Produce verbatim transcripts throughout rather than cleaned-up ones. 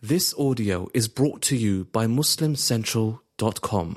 This audio is brought to you by Muslim Central dot com.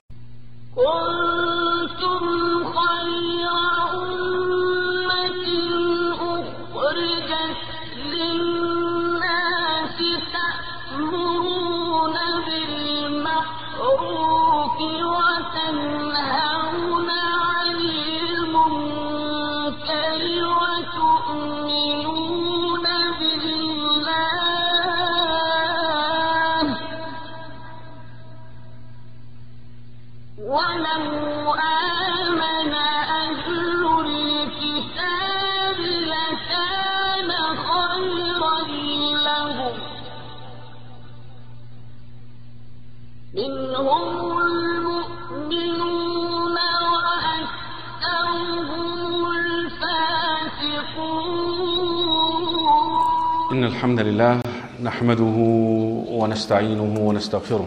إن الحمد لله نحمده ونستعينه ونستغفره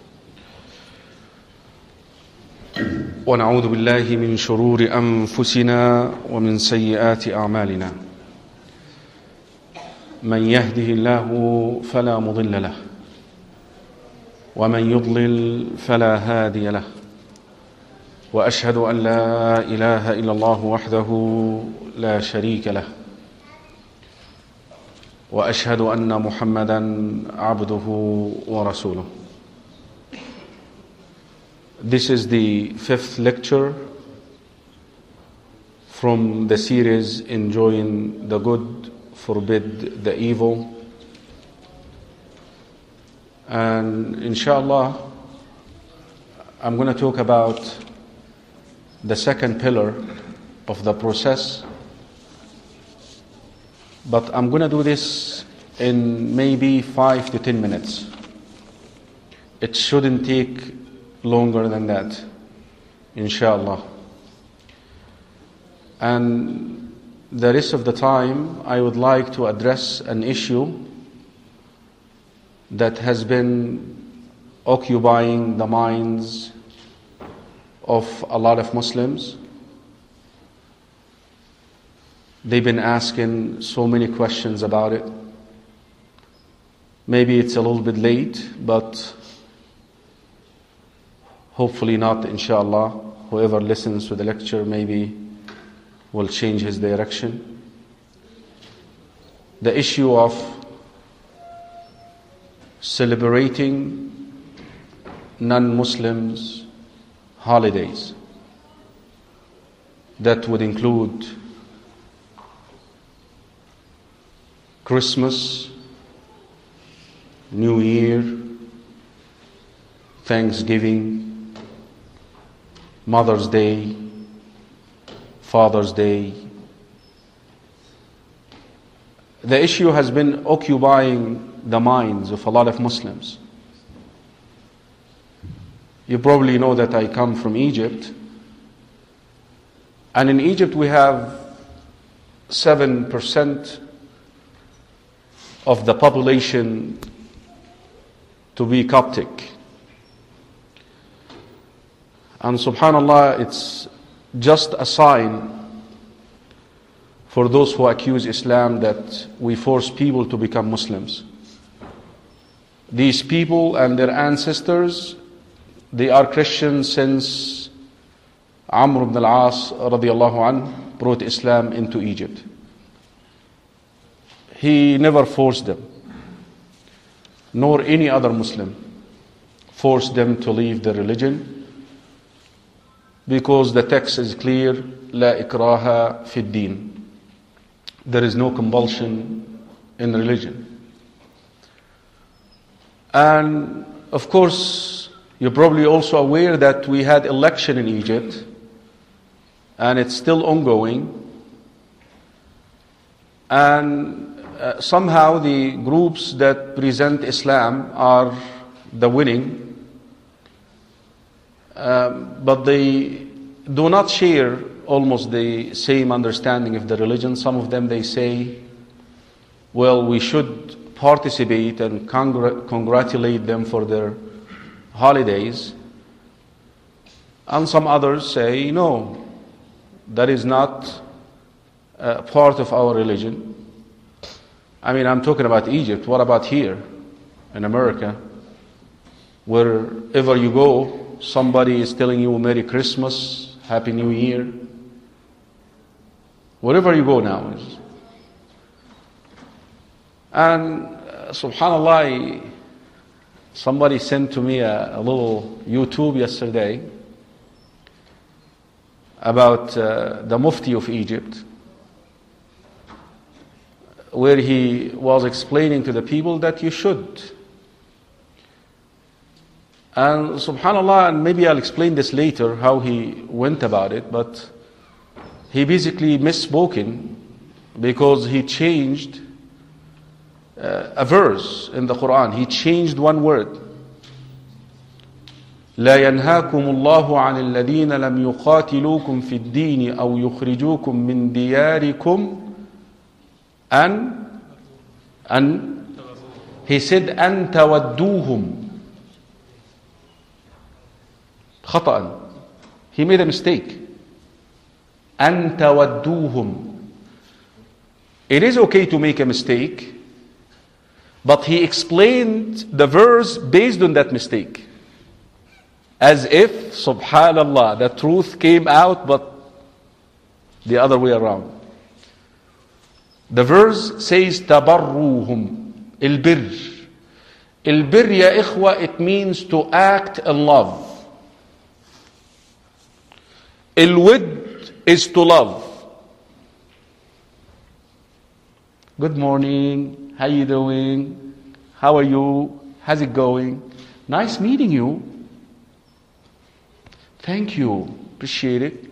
ونعوذ بالله من شرور أنفسنا ومن سيئات أعمالنا من يهده الله فلا مضل له ومن يضلل فلا هادي له وأشهد أن لا إله إلا الله وحده لا شريك له وأشهد أن محمدًا عبده ورسوله. This is the fifth lecture from the series Enjoying the Good, Forbid the Evil. And inshallah, I'm going to talk about the second pillar of the process. But I'm going to do this in maybe five to ten minutes. It shouldn't take longer than that, inshallah. And the rest of the time, I would like to address an issue that has been occupying the minds of a lot of Muslims. They've been asking so many questions about it. Maybe it's a little bit late, but hopefully not, inshallah. Whoever listens to the lecture maybe will change his direction. The issue of celebrating non-Muslims' holidays. That would include Christmas, New Year, Thanksgiving, Mother's Day, Father's Day. The issue has been occupying the minds of a lot of Muslims. You probably know that I come from Egypt. And in Egypt we have seven percent of the population to be Coptic. And subhanallah, it's just a sign for those who accuse Islam that we force people to become Muslims. These people and their ancestors, they are Christians since Amr ibn al-As radiallahu anh brought Islam into Egypt. He never forced them, nor any other Muslim forced them to leave their religion, because the text is clear, لا إكراها في الدين. There is no compulsion in religion. And of course, you're probably also aware that we had election in Egypt, and it's still ongoing. And Uh, somehow the groups that present Islam are the winning, um, but they do not share almost the same understanding of the religion. Some of them, they say, well, we should participate and congr- congratulate them for their holidays. And some others say, no, that is not uh, part of our religion. I mean, I'm talking about Egypt. What about here? in America, wherever you go, somebody is telling you Merry Christmas, Happy New Year. Wherever you go now. And uh, subhanallah, somebody sent to me a, a little YouTube yesterday about uh, the Mufti of Egypt, where he was explaining to the people that you should. And subhanallah, and maybe I'll explain this later, how he went about it, but he basically misspoken because he changed uh, a verse in the Quran. He changed one word. لا ينهاكم الله عن الذين لم يقاتلوكم في الدين أو يخرجوكم من دياركم أن أن he said أن تودوهم خطأ. He made a mistake. أن تودوهم. It is okay to make a mistake, but he explained the verse based on that mistake. As if, subhanallah, the truth came out, but the other way around. The verse says, تبروهم البر. البر يا إخوة, it means to act in love. الود is to love. Good morning, how you doing? How are you? How's it going? Nice meeting you. Thank you, appreciate it.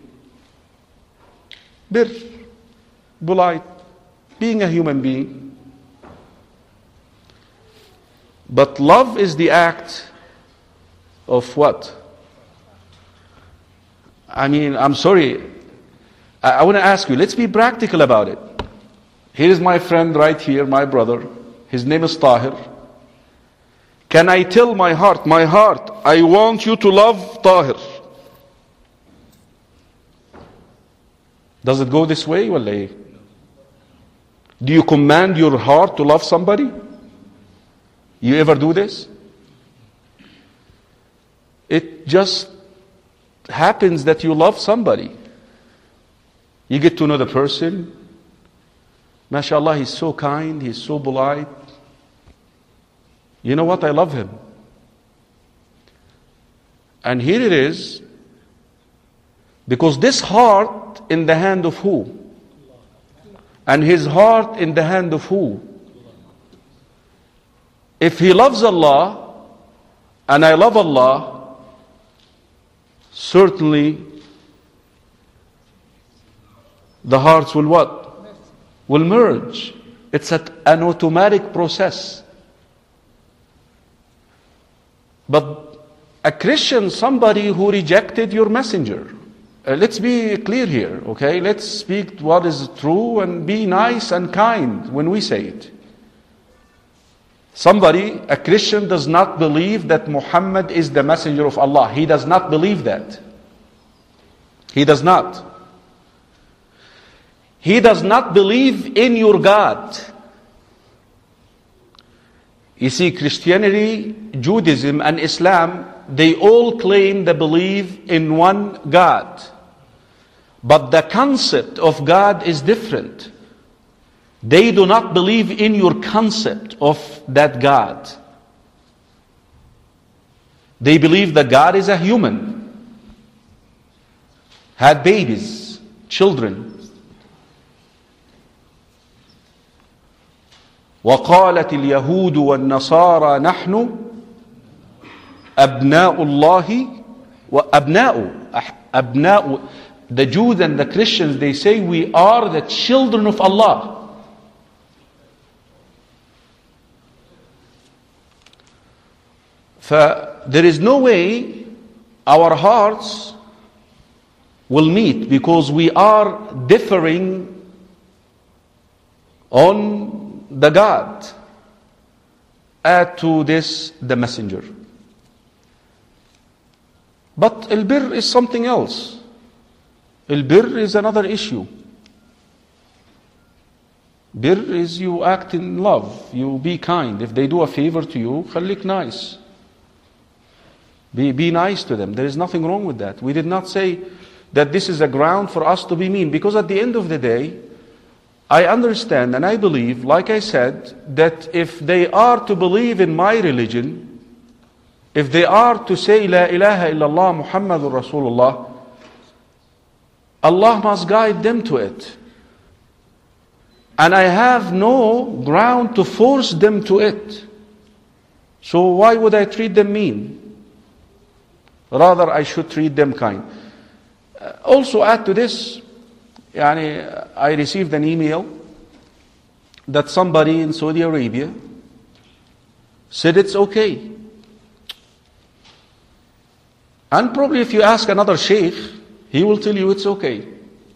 Bir, polite, being a human being. But love is the act of what? I mean, I'm sorry. I, I want to ask you, let's be practical about it. Here is my friend right here, my brother. His name is Tahir. Can I tell my heart, my heart, I want you to love Tahir? Does it go this way? Wallahi? Do you command your heart to love somebody? You ever do this? It just happens that you love somebody. You get to know the person. MashaAllah, he's so kind, he's so polite. You know what? I love him. And here it is, because this heart in the hand of who? And his heart in the hand of who? If he loves Allah, and I love Allah, certainly the hearts will what? Will merge. It's an automatic process. But a Christian, somebody who rejected your messenger. Uh, let's be clear here, okay? Let's speak what is true and be nice and kind when we say it. Somebody, a Christian, does not believe that Muhammad is the messenger of Allah. He does not believe that. He does not. He does not believe in your God. You see, Christianity, Judaism, and Islam, they all claim they believe in one God. But the concept of God is different. They do not believe in your concept of that God. They believe that God is a human, had babies, children. وقالت اليهود والنصارى نحن أبناء الله وأبناء أبناء. The Jews and the Christians, they say we are the children of Allah. There is no way our hearts will meet, because we are differing on the God. Add to this the messenger. But al-birr is something else. Al-birr is another issue. Bir is you act in love, you be kind. If they do a favor to you, خليك nice. Be, be nice to them. There is nothing wrong with that. We did not say that this is a ground for us to be mean, because at the end of the day, I understand and I believe, like I said, that if they are to believe in my religion, if they are to say La ilaha illallah Muhammadur Rasulullah, Allah must guide them to it. And I have no ground to force them to it. So why would I treat them mean? Rather, I should treat them kind. Uh, also add to this, yani, I received an email that somebody in Saudi Arabia said it's okay. And probably if you ask another sheikh, he will tell you it's okay.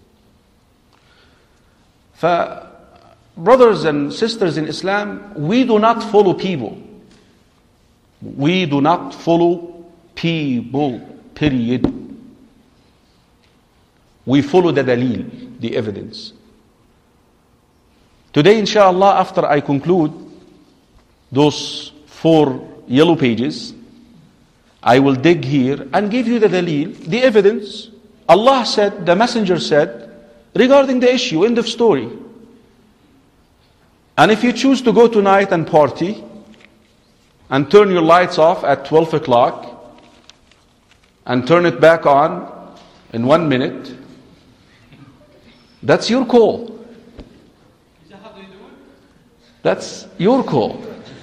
For brothers and sisters in Islam, we do not follow people. We do not follow people, period. We follow the dalil, the evidence. Today, inshallah, after I conclude those four yellow pages, I will dig here and give you the dalil, the evidence. Allah said, the messenger said, regarding the issue, end of story. And if you choose to go tonight and party, and turn your lights off at twelve o'clock, and turn it back on in one minute, that's your call. Is that how they do it? That's your call.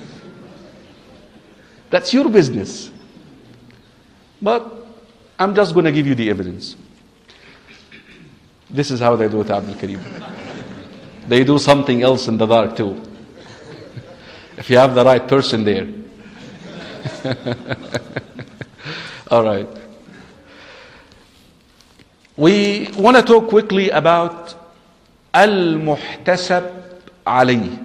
That's your business. But I'm just going to give you the evidence. This is how they do it, Abdul Karim. They do something else in the dark too. If you have the right person there. All right. We want to talk quickly about al-muhtasab alayh.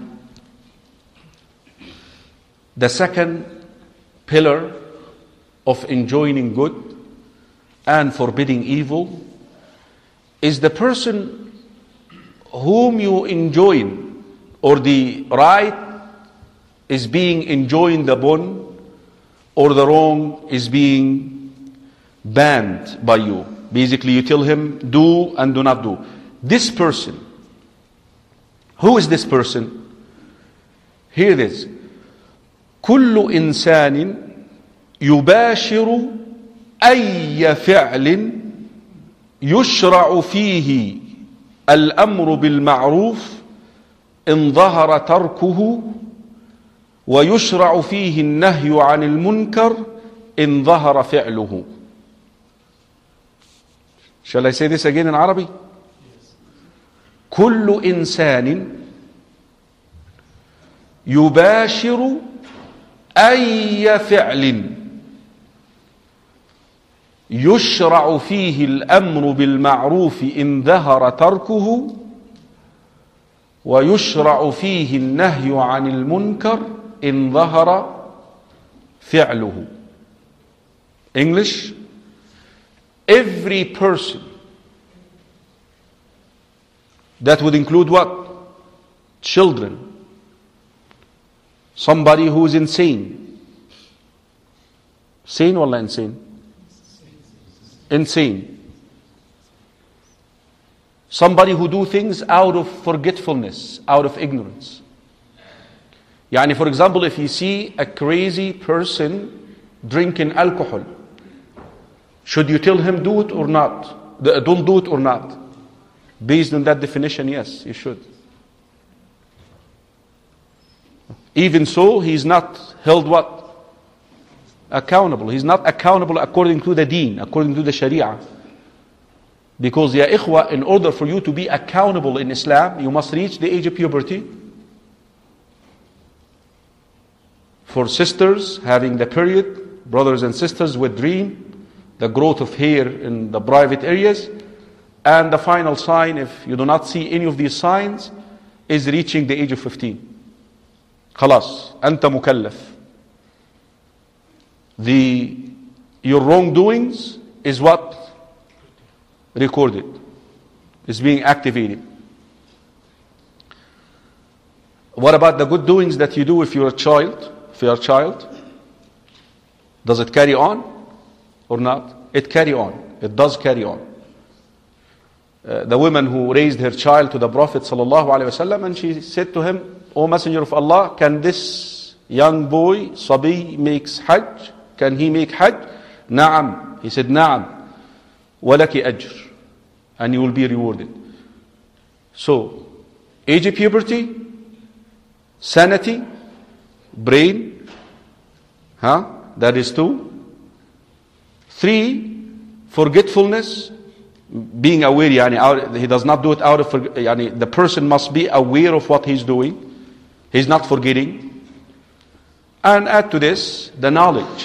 The second pillar of enjoining good and forbidding evil is the person whom you enjoin, or the right is being enjoined upon, or the wrong is being banned by you. Basically, you tell him, do and do not do. This person, who is this person? Here it is. كل إنسان يباشر أي فعل يشرع فيه الأمر بالمعروف إن ظهر تركه ويشرع فيه النهي عن المنكر إن ظهر فعله. Shall I say this again in Arabic? كل إنسان يباشر أي فعل يشرع فيه الأمر بالمعروف إن ظهر تركه ويشرع فيه النهي عن المنكر إن ظهر فعله. English: every person. That would include what? Children. Somebody who is insane. Sane or insane? Insane. Somebody who do things out of forgetfulness, out of ignorance. Yani, for example, if you see a crazy person drinking alcohol, should you tell him do it or not? Don't do it or not? Based on that definition, yes, you should. Even so, he is not held what? Accountable. He's not accountable according to the deen, according to the sharia. Because, ya ikhwa, in order for you to be accountable in Islam, you must reach the age of puberty. For sisters having the period, brothers and sisters with dream, the growth of hair in the private areas, and the final sign, if you do not see any of these signs, is reaching the age of fifteen. Khalas, anta mukallaf. The, your wrongdoings is what? Recorded. Is being activated. What about the good doings that you do if you're a child? If you're a child, does it carry on or not? It carry on. It does carry on. Uh, the woman who raised her child to the Prophet sallallahu alaihi wasallam, and she said to him, "O Messenger of Allah, can this young boy, Sabi, makes Hajj? Can he make Hajj?" "Na'am." He said, "Na'am. Walaki ajr." And you will be rewarded. So, age of puberty, sanity, brain, huh? That is two. Three, forgetfulness, being aware, yani, out, he does not do it out of, yani, the person must be aware of what he's doing. He's not forgetting. And add to this, the knowledge.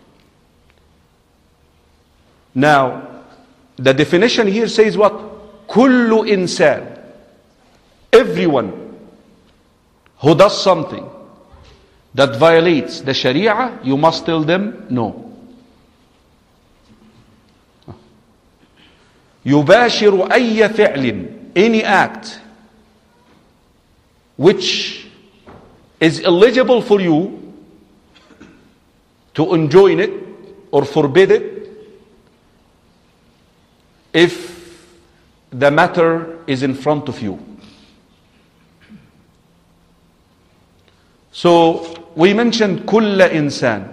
Now, the definition here says what? Kullu insan. Everyone who does something that violates the Sharia, you must tell them no. يباشر أي فعل, any act which is eligible for you to enjoy it or forbid it, if the matter is in front of you. So we mentioned kulla insan.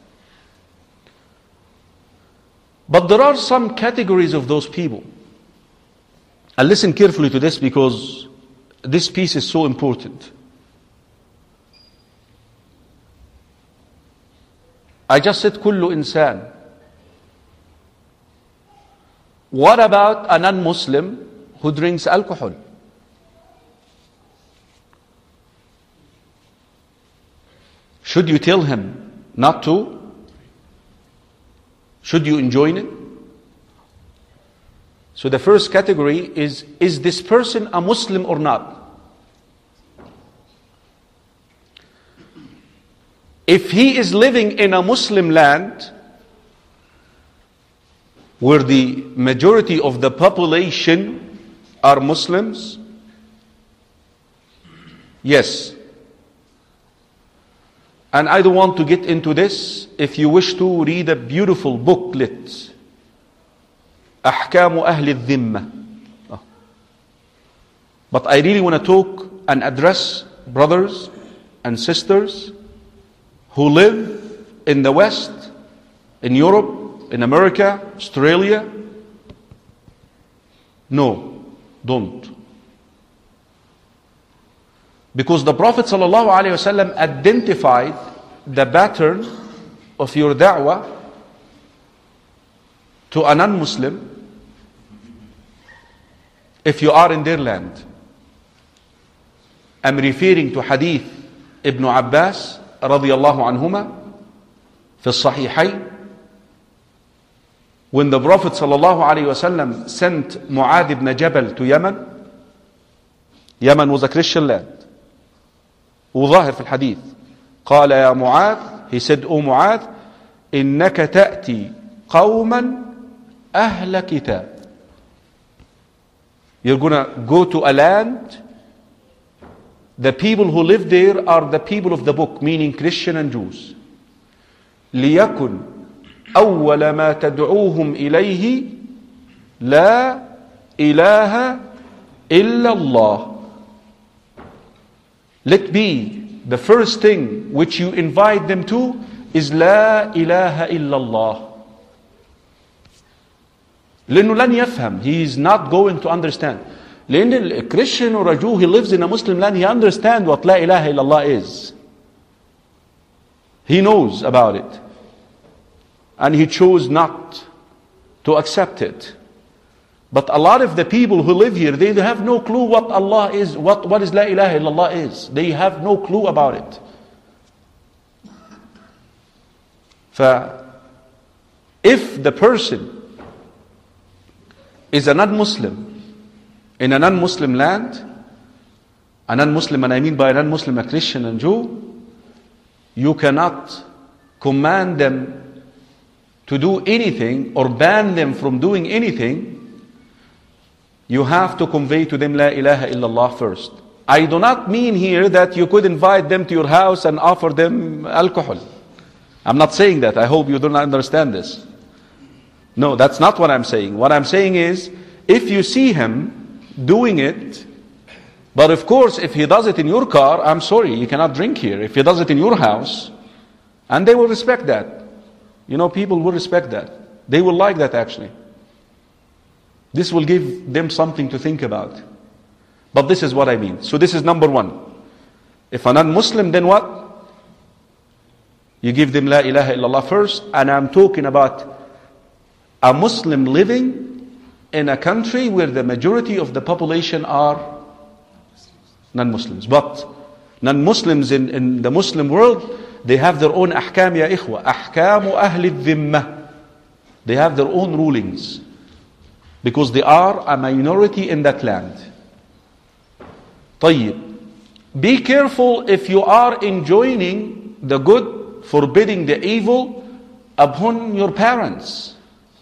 But there are some categories of those people. And listen carefully to this, because this piece is so important. I just said kullu insan. What about a non-Muslim who drinks alcohol? Should you tell him not to? Should you enjoin it? So the first category is, is this person a Muslim or not? If he is living in a Muslim land, where the majority of the population are Muslims, yes. And I don't want to get into this. If you wish to read a beautiful booklet, أحكام أهل الذمة. Oh. But I really want to talk and address brothers and sisters who live in the West, in Europe, in America, Australia. No, don't. Because the Prophet ﷺ identified the pattern of your da'wah to a non-Muslim if you are in their land. I'm referring to Hadith Ibn Abbas radiyallahu anhuma fi Sahihayn, when the Prophet ﷺ sent Mu'adh ibn Jabal to Yemen. Yemen was a Christian land. وظاهر في الحديث قال يا معاذ, he said, O Mu'adh, إنك تأتي قوما أهل كتاب. You're gonna go to a land, the people who live there are the people of the book, meaning Christian and Jews. ليكن أول ما تدعوهم إليه لا إله إلا الله. Let be the first thing which you invite them to is لا إله إلا الله. لأنه لن يفهم. He is not going to understand. لأن a Christian or a Jew, he lives in a Muslim land, he understands what لا إله إلا الله is. He knows about it. And he chose not to accept it. But a lot of the people who live here, they have no clue what Allah is, what, what is La ilaha illallah is. They have no clue about it. So, if the person is a non-Muslim in a non-Muslim land, a non-Muslim, and I mean by a non-Muslim a Christian and Jew, you cannot command them to do anything or ban them from doing anything. You have to convey to them La ilaha illallah first. I do not mean here that you could invite them to your house and offer them alcohol. I'm not saying that. I hope you do not understand this. No, that's not what I'm saying. What I'm saying is, if you see him doing it, but of course, if he does it in your car, I'm sorry, you cannot drink here. If he does it in your house, and they will respect that. You know, people will respect that. They will like that actually. This will give them something to think about. But this is what I mean. So this is number one. If a non-Muslim, then what? You give them La ilaha illallah first. And I'm talking about a Muslim living in a country where the majority of the population are non-Muslims. But non-Muslims in, in the Muslim world, they have their own ahkam ya ikhwa. Ahkamu ahli dhimma. They have their own rulings. Because they are a minority in that land. طيب. Be careful if you are enjoining the good, forbidding the evil upon your parents.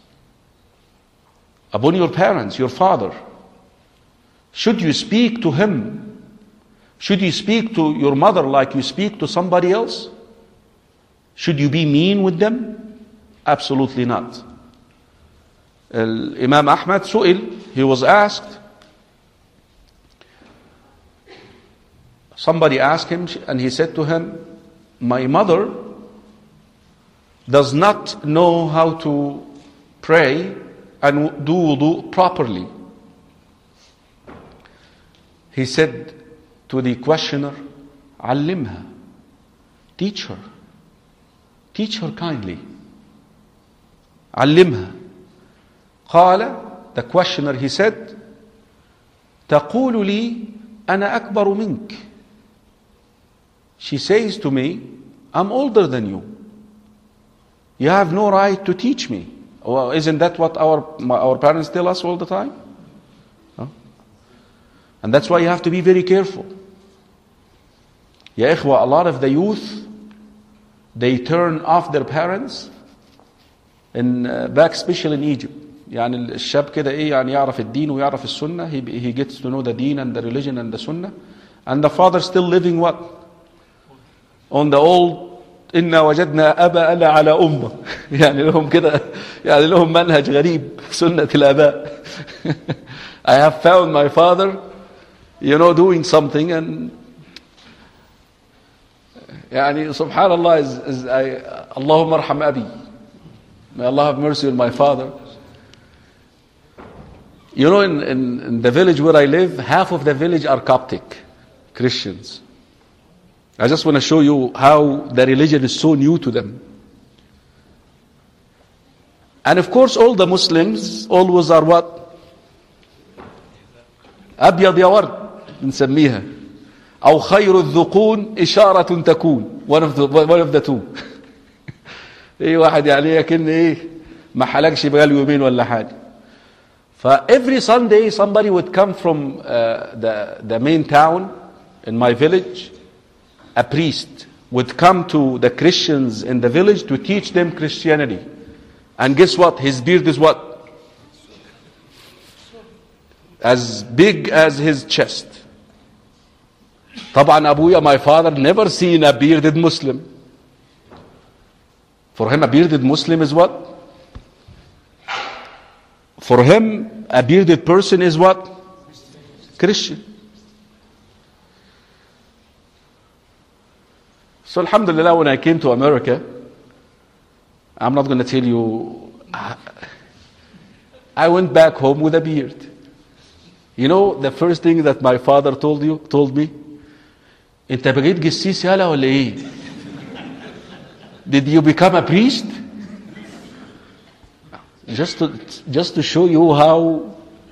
Upon your parents, your father. Should you speak to him? Should you speak to your mother like you speak to somebody else? Should you be mean with them? Absolutely not. Uh, Imam Ahmad Su'il, he was asked, somebody asked him and he said to him, my mother does not know how to pray and do wudu properly. He said to the questioner, Allimha, teach her. Teach her kindly. Allimha. قال, the questioner, he said, تقول لي أنا أكبر منك. She says to me, I'm older than you. You have no right to teach me. Well, isn't that what our our parents tell us all the time? Huh? And that's why you have to be very careful. Ya ikhwa, a lot of the youth, they turn off their parents, and uh, back especially in Egypt. يعني الشاب كده ايه يعني يعرف الدين ويعرف السنة. He, he gets to know the deen and the religion and the sunnah. And the father still living what? On the old إنا وجدنا آباءنا على أمة. يعني لهم كده يعني لهم منهج غريب سنة الآباء. I have found my father, you know, doing something, and يعني سبحان الله is, is I, اللهم ارحم أبي. May Allah have mercy on my father. You know, in, in, in the village where I live, half of the village are Coptic Christians. I just want to show you how the religion is so new to them. And of course, all the Muslims always are what? أبيض يا ورد نسميها. أو خير الذقون إشارة تكون. One of the, one of the two. إيه واحد يعني كأن إيه ما حلقش بقاله يومين ولا حاجة. For every Sunday, somebody would come from uh, the, the main town in my village. A priest would come to the Christians in the village to teach them Christianity. And guess what? His beard is what? As big as his chest. طبعا أبويا, my father, never seen a bearded Muslim. For him, a bearded Muslim is what? For him, a bearded person is what? Christian. So alhamdulillah, when I came to America, I'm not going to tell you, I went back home with a beard. You know, the first thing that my father told you, told me, انت بقيت قسيس يالا ولا ايه? Did you become a priest? Just to, just to show you how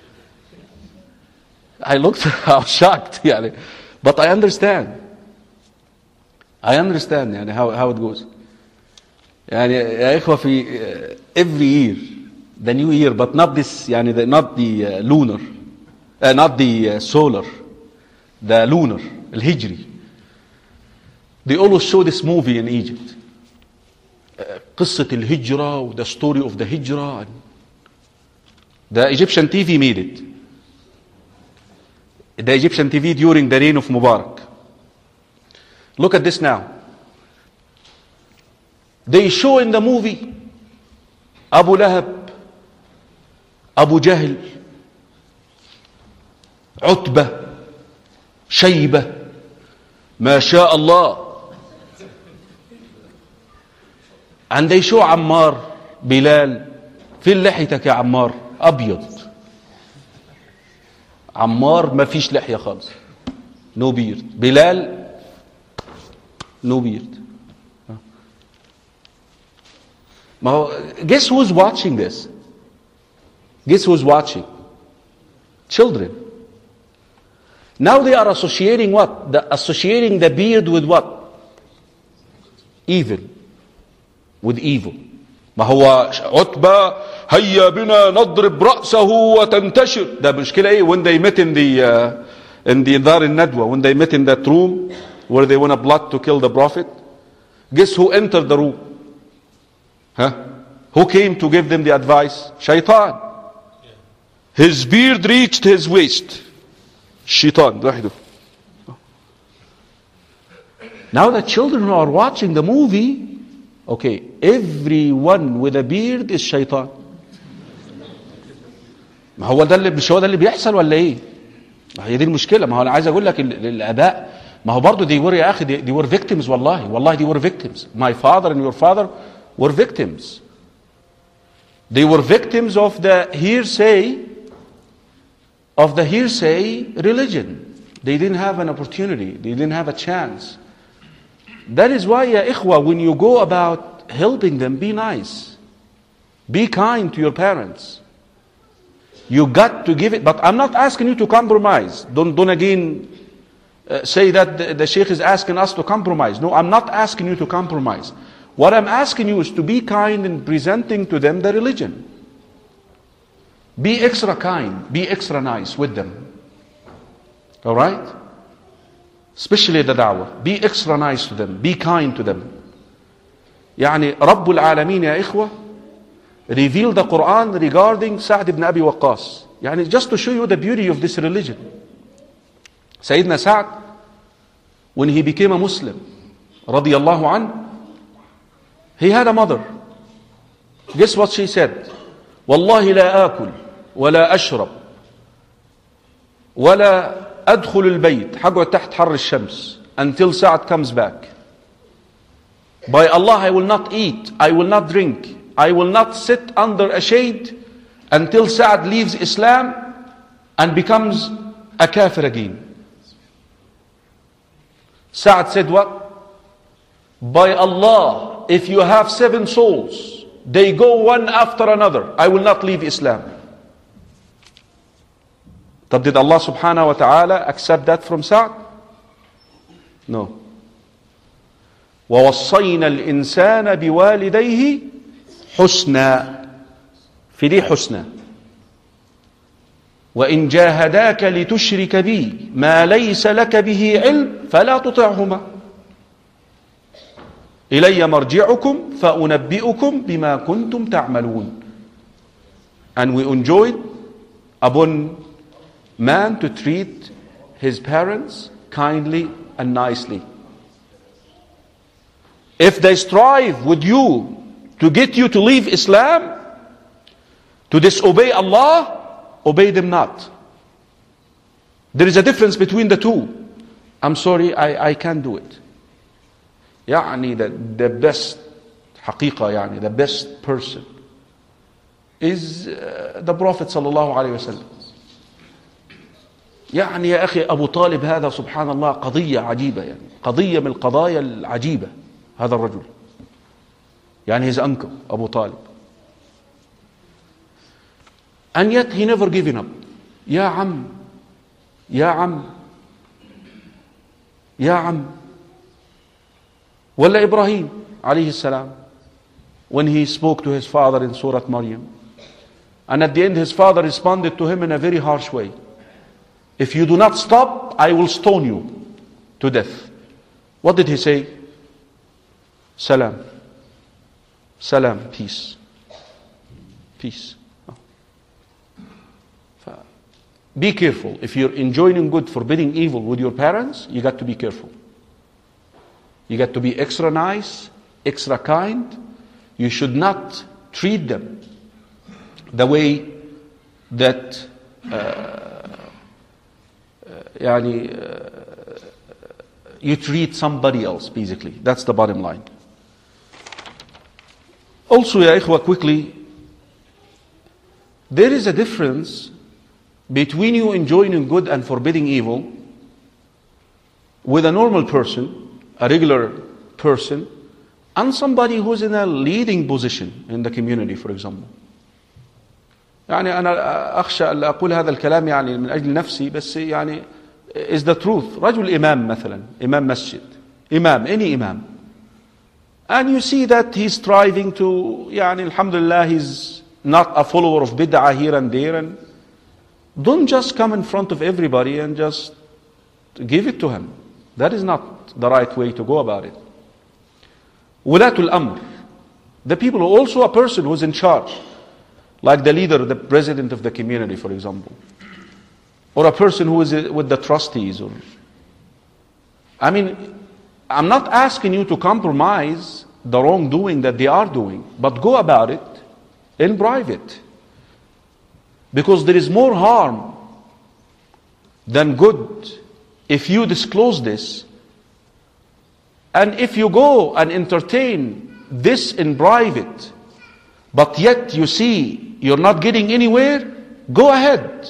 I looked, how shocked. يعني. But I understand. I understand يعني how, how it goes. يعني يا إخوة في every year, the new year, but not this, يعني the, not the uh, lunar, uh, not the uh, solar, the lunar, الهجري. They always show this movie in Egypt. قصة الهجرة, the story of the hijrah. The Egyptian T V made it. the Egyptian T V during the reign of Mubarak. Look at this now. They show in the movie Abu Lahab, Abu Jahl, Utbah, Shaybah, Ma Sha Allah. And they show Ammar, Bilal. فين لحيتك يا عمار؟ أبيض. عمار ما فيش لحية خالص. No beard. Bilal, no beard. ما هو guess who's watching this? Guess who's watching? Children. Now they are associating what? The, associating the beard with what? Evil. With evil. ما هو عتبة هيا بنا نضرب رأسه وتنتشر. ده مشكلة ايه? When they met in the uh, in the Dar al-Nadwa, when they met in that room where they want to plot to kill the Prophet, guess who entered the room? Huh? Who came to give them the advice? Shaitan. His beard reached his waist. Shaitan. Now the children who are watching the movie, okay, everyone with a beard is shaitan. ما هو ده اللي مش هو ده اللي بيحصل ولا ايه؟ ما هي دي المشكله. ما هو انا عايز اقول لك الاباء ما هو برضه دي were يا اخي دي were victims. والله والله دي were victims. My father and your father were victims. They were victims of the hearsay of the hearsay religion. They didn't have an opportunity. They didn't have a chance. That is why, ya ikhwa, when you go about helping them, be nice. Be kind to your parents. You got to give it, but I'm not asking you to compromise. Don't, don't again uh, say that the, the Sheikh is asking us to compromise. No, I'm not asking you to compromise. What I'm asking you is to be kind in presenting to them the religion. Be extra kind, be extra nice with them. Alright? Especially the da'wah. Be extra nice to them, be kind to them. يعني رب العالمين يا إخوة reveal the Quran regarding Sa'd ibn Abi Waqqas. يعني just to show you the beauty of this religion. Sayyidina Sa'd, when he became a Muslim, radiyallahu anhu, he had a mother. Guess what she said? والله لا آكل ولا أشرب ولا أدخل البيت حقعد تحت حر الشمس until Sa'd comes back. By Allah, I will not eat, I will not drink, I will not sit under a shade until Sa'd leaves Islam and becomes a kafir again. Sa'd said what? By Allah, if you have seven souls, they go one after another, I will not leave Islam. But did Allah subhanahu wa ta'ala accept that from Sa'd? No. وَوَصَّيْنَا الْإِنسَانَ بِوَالِدَيْهِ حُسْنًا. في دي حسنى. وَإِنْ جَاهَدَاكَ لِتُشْرِكَ بِي مَا لَيْسَ لَكَ بِهِ عِلْمٍ فَلَا تُطِعْهُمَا إِلَيَّ مَرْجِعُكُمْ فَأُنَبِّئُكُمْ بِمَا كُنْتُمْ تَعْمَلُونَ. And we enjoyed upon man to treat his parents kindly and nicely. If they strive with you to get you to leave Islam, to disobey Allah, obey them not. There is a difference between the two. I'm sorry, I, I can't do it. يعني the, the best حقيقة يعني the best person is uh, the Prophet صلى الله عليه وسلم. يعني يا أخي أبو طالب هذا سبحان الله قضية عجيبة يعني قضية من القضايا العجيبة هذا الرجل. يعني his uncle أبو طالب. And yet he never given up. يا عم يا عم يا عم. ولا إبراهيم عليه السلام when he spoke to his father in Surah Maryam. And at the end his father responded to him in a very harsh way. If you do not stop, I will stone you to death. What did he say? Salam. Salam, peace. Peace. be careful. If you're enjoining good, forbidding evil with your parents, you got to be careful. You got to be extra nice, extra kind. You should not treat them the way that uh, uh, yani, uh, you treat somebody else, basically. That's the bottom line. Also, ya ikhwa, quickly, there is a difference between you enjoining good and forbidding evil with a normal person, a regular person, and somebody who's in a leading position in the community, for example. يعني أنا أخشى أن أقول هذا الكلام يعني من أجل نفسي بس يعني is the truth. رجل إمام مثلا, إمام مسجد, إمام, any إمام. And you see that he's striving to, يعني alhamdulillah, he's not a follower of bid'ah here and there. And don't just come in front of everybody and just give it to him. That is not the right way to go about it. Wulatul Amr, the people who also a person who's in charge, like the leader, the president of the community, for example, or a person who is with the trustees. Or, I mean, I'm not asking you to compromise the wrongdoing that they are doing, but go about it in private. Because there is more harm than good if you disclose this. And if you go and entertain this in private, but yet you see you're not getting anywhere, go ahead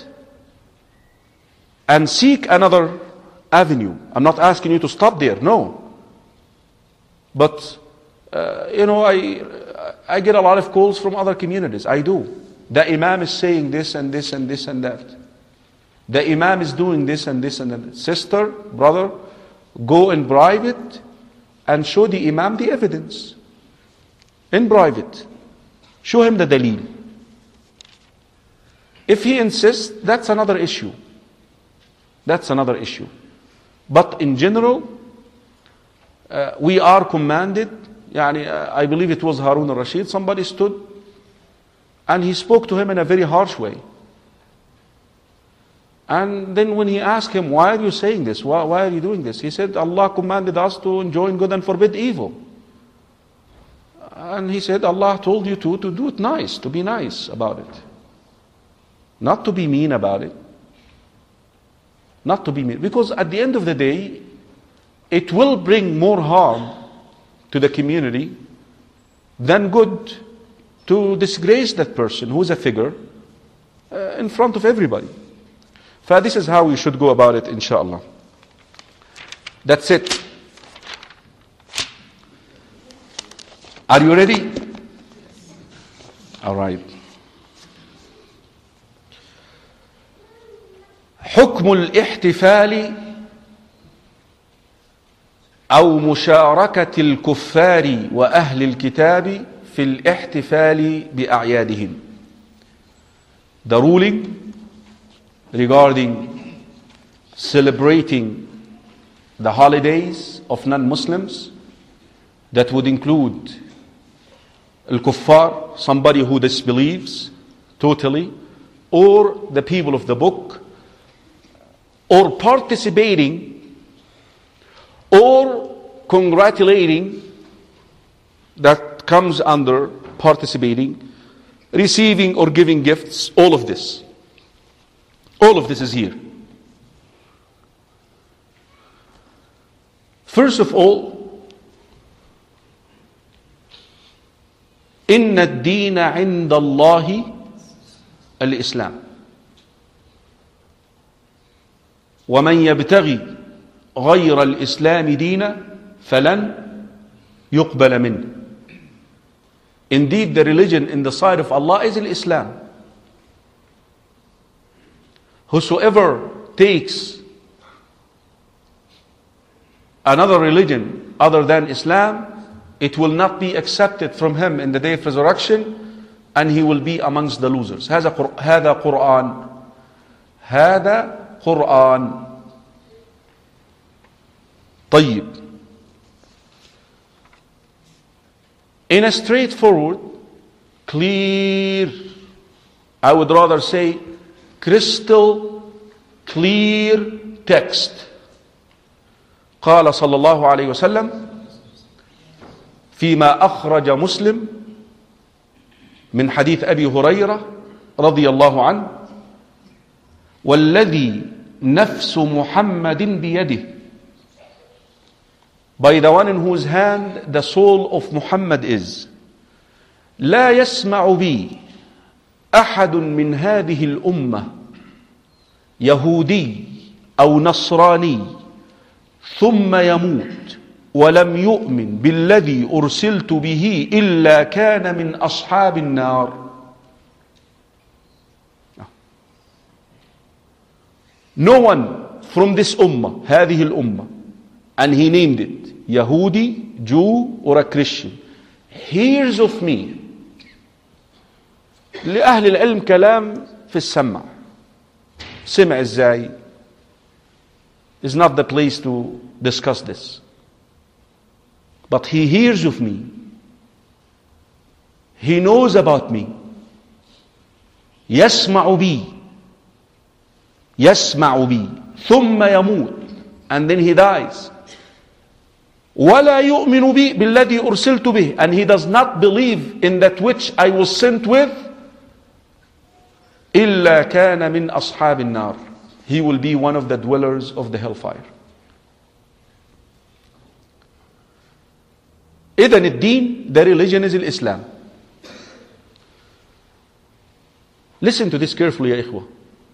and seek another avenue. I'm not asking you to stop there, no. But, uh, you know, I, I get a lot of calls from other communities. I do. The Imam is saying this and this and this and that. The Imam is doing this and this and that. Sister, brother, go in private and show the Imam the evidence. In private. Show him the dalil. If he insists, that's another issue. That's another issue. But in general, uh, we are commanded, yani, uh, I believe it was Harun al-Rashid, somebody stood and he spoke to him in a very harsh way. And then when he asked him, why are you saying this? Why, why are you doing this? He said, Allah commanded us to enjoin good and forbid evil. And he said, Allah told you to, to do it nice, to be nice about it. Not to be mean about it. Not to be mean. Because at the end of the day, it will bring more harm to the community than good to disgrace that person who is a figure uh, in front of everybody. So this is how we should go about it, inshallah. That's it. Are you ready? All right. حكم الاحتفال أو مشاركة الكفار وأهل الكتاب في الاحتفال بأعيادهم. The ruling regarding celebrating the holidays of non-Muslims, that would include al-kuffar, somebody who disbelieves totally, or the people of the book, or participating or congratulating, that comes under participating, receiving or giving gifts, all of this. All of this is here. First of all, إن الدين عند الله الإسلام ومن يبتغي غير الإسلام دينا فلن يقبل منه. Indeed, the religion in the sight of Allah is Islam. Whosoever takes another religion other than Islam, it will not be accepted from him in the day of resurrection, and he will be amongst the losers. هذا قرآن. هذا قرآن. طيب. In a straightforward, clear, I would rather say crystal clear text. قال صلى الله عليه وسلم فيما أخرج مسلم من حديث أبي هريرة رضي الله عنه: والذي نفس محمد بيده, by the one in whose hand the soul of Muhammad is, لا يسمع بي أحد من هذه الأمة يهودي أو نصراني ثم يموت ولم يؤمن بالذي أرسلت به إلا كان من أصحاب النار. No one from this ummah, هذه الأمة, and he named it Yahudi, Jew, or a Christian, hears of me. لأهل العلم كلام في السمع. سمع ازاي? Is not the place to discuss this. But he hears of me. He knows about me. يسمع بي. يسمع بي. ثم يموت. And then he dies. ولا يؤمن بي بالذي أرسلت به. And he does not believe in that which I was sent with. إلا كان من أصحاب النار. He will be one of the dwellers of the hellfire. إذن الدين, the religion is Islam. Listen to this carefully يا إخوة.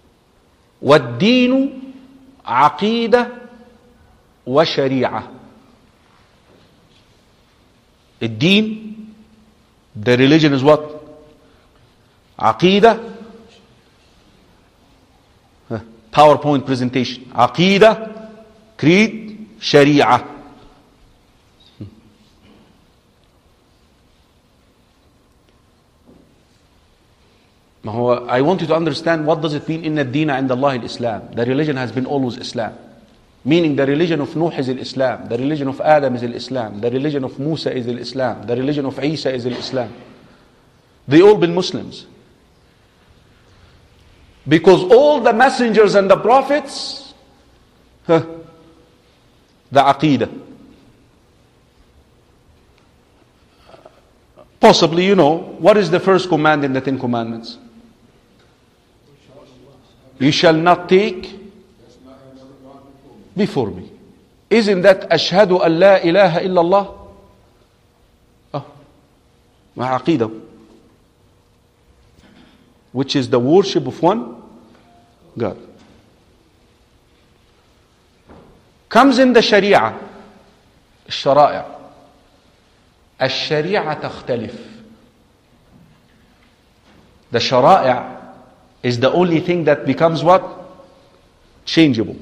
والدين عقيدة وشريعة. الدين, the religion is what? عقيدة. PowerPoint presentation. عقيدة, creed, شريعة. ما هو, I want you to understand what does it mean إن الدين عند الله الإسلام. The religion has been always Islam. Meaning the religion of Nuh is Islam. The religion of Adam is Islam. The religion of Musa is Islam. The religion of Isa is Islam. They all been Muslims. Because all the messengers and the prophets, huh, the aqidah. Possibly you know, what is the first command in the Ten Commandments? You shall not take before me. Isn't that ashhadu an la ilaha illallah? Oh, my aqidah. Which is the worship of one God. Comes in the Sharia, الشرائع. الشريعة تختلف. The شرائع is the only thing that becomes what? Changeable.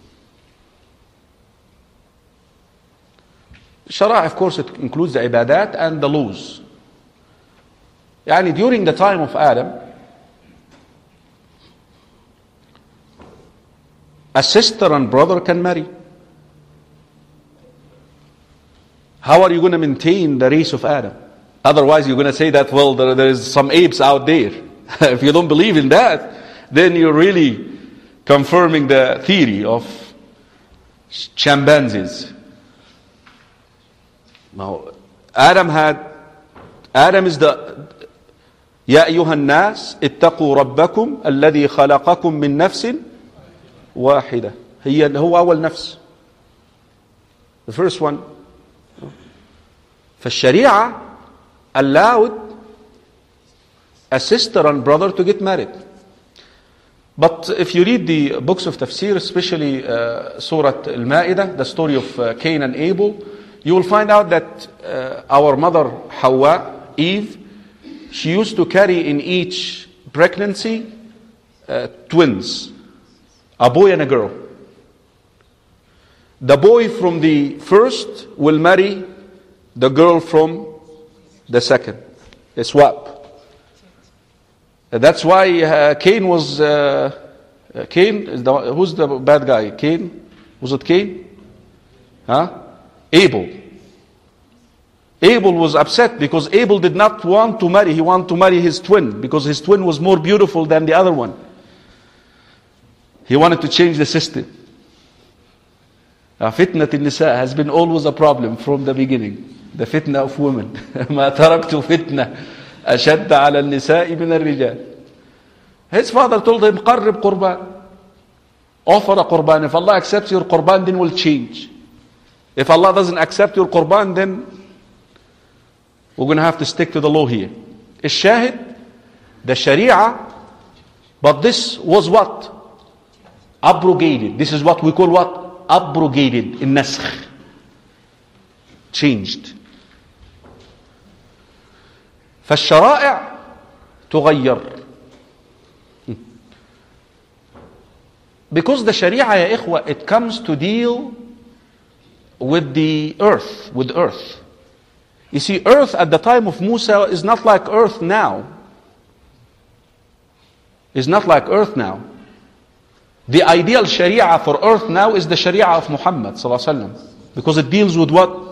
Sharia, of course, it includes the ibadat and the laws. يعني during the time of Adam, a sister and brother can marry. How are you going to maintain the race of Adam? Otherwise you're going to say that, well, there, there is some apes out there. If you don't believe in that, then you're really confirming the theory of chimpanzees. Now, Adam had, Adam is the, يا أيها الناس اتقوا ربكم الذي خلقكم من نفس واحدة. هي هو أول نفس. The first one. فالشريعة allowed a sister and brother to get married. But if you read the books of tafsir, especially uh, Surah Al-Ma'idah, the story of uh, Cain and Abel, you will find out that uh, our mother Hawa, Eve, she used to carry in each pregnancy uh, twins, a boy and a girl. The boy from the first will marry the girl from the second. A swap. That's why uh, Cain was uh, uh, Cain is the, who's the bad guy? Cain? Was it Cain? Huh? Abel. Abel was upset because Abel did not want to marry. He wanted to marry his twin because his twin was more beautiful than the other one. He wanted to change the system. Uh, fitnat al-nisa has been always a problem from the beginning. The fitna of women. ما تركت فتنة أشد على النساء من الرجال. His father told him, قرب قربان. Offer a qurban. If Allah accepts your qurban, then we'll change. If Allah doesn't accept your qurban, then we're going to have to stick to the law here. الشاهد, the Sharia, but this was what? Abrogated. This is what we call what? Abrogated in naskh. Changed. فالشرائع تغير. Because the Sharia, ya ikhwa, it comes to deal with the earth, with earth. You see, earth at the time of Musa is not like earth now. Is not like earth now. The ideal Sharia for earth now is the Sharia of Muhammad sallallahu alaihi wasallam, because it deals with what?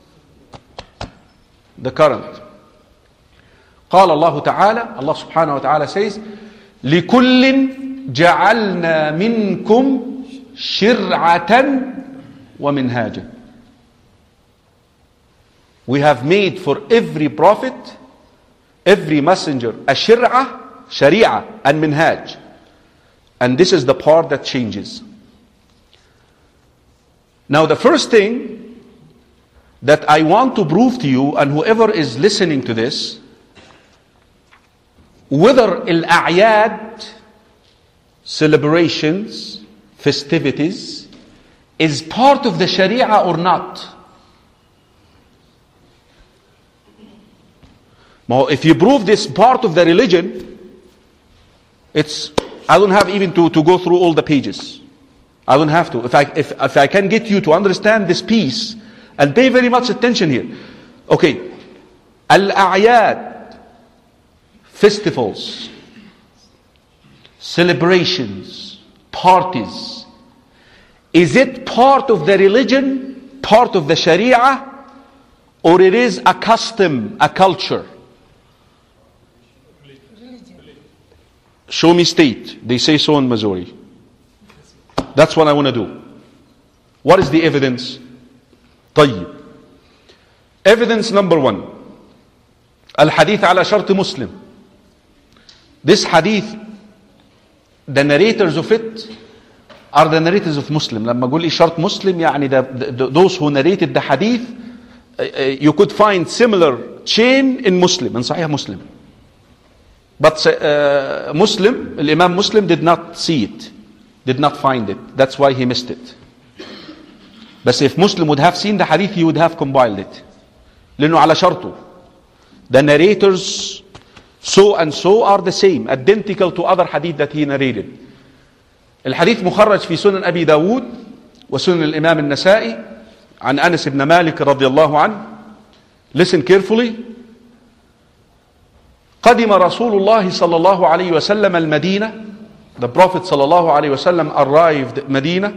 The current. قال الله تعالى, Allah subhanahu wa ta'ala says, لِكُلٍّ جَعَلْنَا مِنْكُمْ شِرْعَةً وَمِنْهَاجًا. We have made for every prophet, every messenger, a shir'ah, sharia, and minhaj. And this is the part that changes. Now the first thing that I want to prove to you, and whoever is listening to this, whether al-a'yad, celebrations, festivities, is part of the sharia or not. Now, if you prove this part of the religion, it's, I don't have even to, to go through all the pages. I don't have to. If I, if, if I can get you to understand this piece, and pay very much attention here. Okay. Al-a'yad, festivals, celebrations, parties. Is it part of the religion, part of the sharia, or it is a custom, a culture? Show me state. They say so in Missouri. That's what I want to do. What is the evidence? طيب. Evidence number one. Al-hadith ala shart Muslim. This hadith, the narrators of it are the narrators of Muslim. لما أقول شرط Muslim, يعني the, the, those who narrated the hadith, uh, uh, you could find similar chain in Muslim, in Sahih Muslim. But uh, Muslim, Imam Muslim did not see it, did not find it. That's why he missed it. But if Muslim would have seen the hadith, he would have compiled it. لأنه على شرطه. The narrators so and so are the same, identical to other hadith that he narrated. الحديث مخرج في سنن أبي داود وسنن الإمام النسائي عن أنس بن مالك رضي الله عنه. Listen carefully. قدم رسول الله صلى الله عليه وسلم المدينة. The Prophet صلى الله عليه وسلم arrived Medina.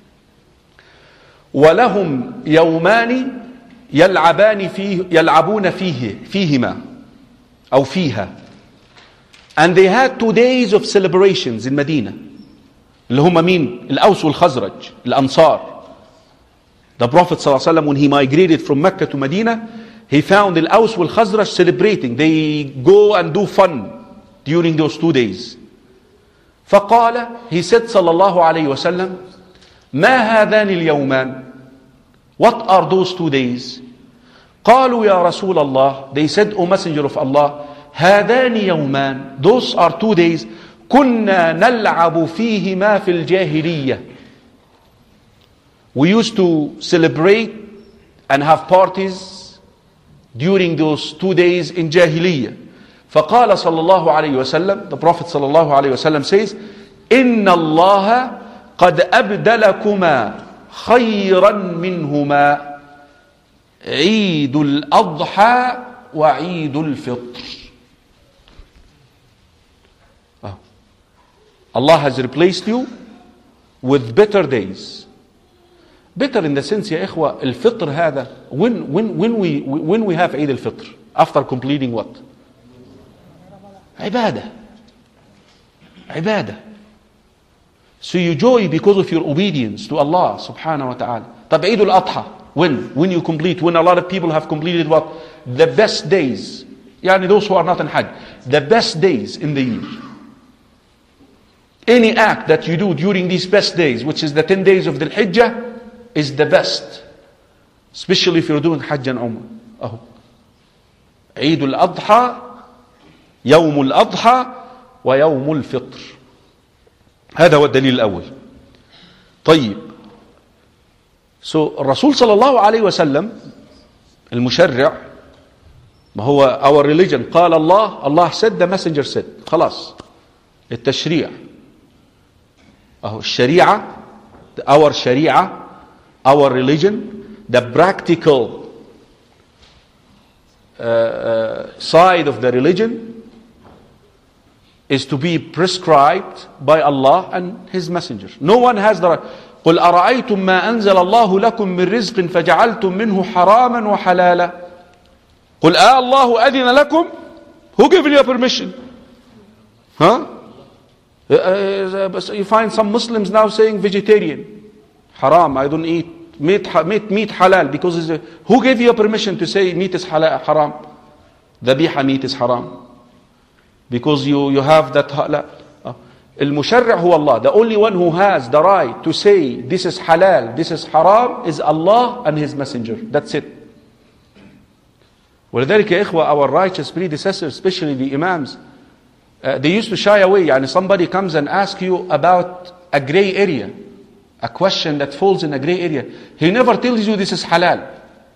ولهم يومان يلعبان فيه يلعبون فيه فيهما أو فيها. And they had two days of celebrations in Medina. اللي هم مين؟ الأوس والخزرج، الأنصار. The Prophet صلى الله عليه وسلم, when he migrated from Mecca to Medina, he found the Aus wal Khazraj celebrating. They go and do fun during those two days. فقال, he said صلى الله عليه وسلم, ما هذان اليومان? What are those two days? قالوا يا رسول الله, they said, O Messenger of Allah, هذان يومان, those are two days, كنا نلعب فيهما في الجاهلية. We used to celebrate and have parties during those two days in Jahiliyyah. فقال صلى الله عليه وسلم, the Prophet صلى الله عليه وسلم says, إن الله قد أبدلكما خيرا منهما عيد الأضحى وعيد الفطر. Oh. Allah has replaced you with better days. Better in the sense, يا إخوة, الفطر هذا, when, when, when, we, when we have Eid al-Fitr, after completing what? عبادة. عبادة. So you joy because of your obedience to Allah subhanahu wa ta'ala. طب Eid al-Adha, when? When you complete, when a lot of people have completed what? The best days. Yani those who are not in Hajj. The best days in the year. Any act that you do during these best days, which is the ten days of the Hijjah, is the best. Especially if you're doing Hajj and Umrah. Oh. Eid al-Adha, يوم الأضحى ويوم الفطر. هذا هو الدليل الأول. طيب. So الرسول صلى الله عليه وسلم المشرع, ما هو our religion, قال الله, Allah said, the messenger said. خلاص. التشريع. أهو الشريعة, our شريعة, our religion, the practical uh, uh, side of the religion is to be prescribed by Allah and His Messenger. No one has the right. قل أرأيتم ما أنزل الله لكم من رزق فجعلتم منه حراما وحلالا. قل آه الله أذن لكم. Who gave you permission? Huh? You find some Muslims now saying vegetarian. Haram, I don't eat meat, meat, meat halal, because it's a, who gave you permission to say meat is halal, haram? Dhabiha meat is haram. Because you, you have that. Al-Musharri' huwa Allah. The only one who has the right to say this is halal, this is haram, is Allah and His Messenger. That's it. ولذلك يا إخوة, our righteous predecessors, especially the Imams, uh, they used to shy away. يعني somebody comes and asks you about a gray area, a question that falls in a gray area. He never tells you this is halal.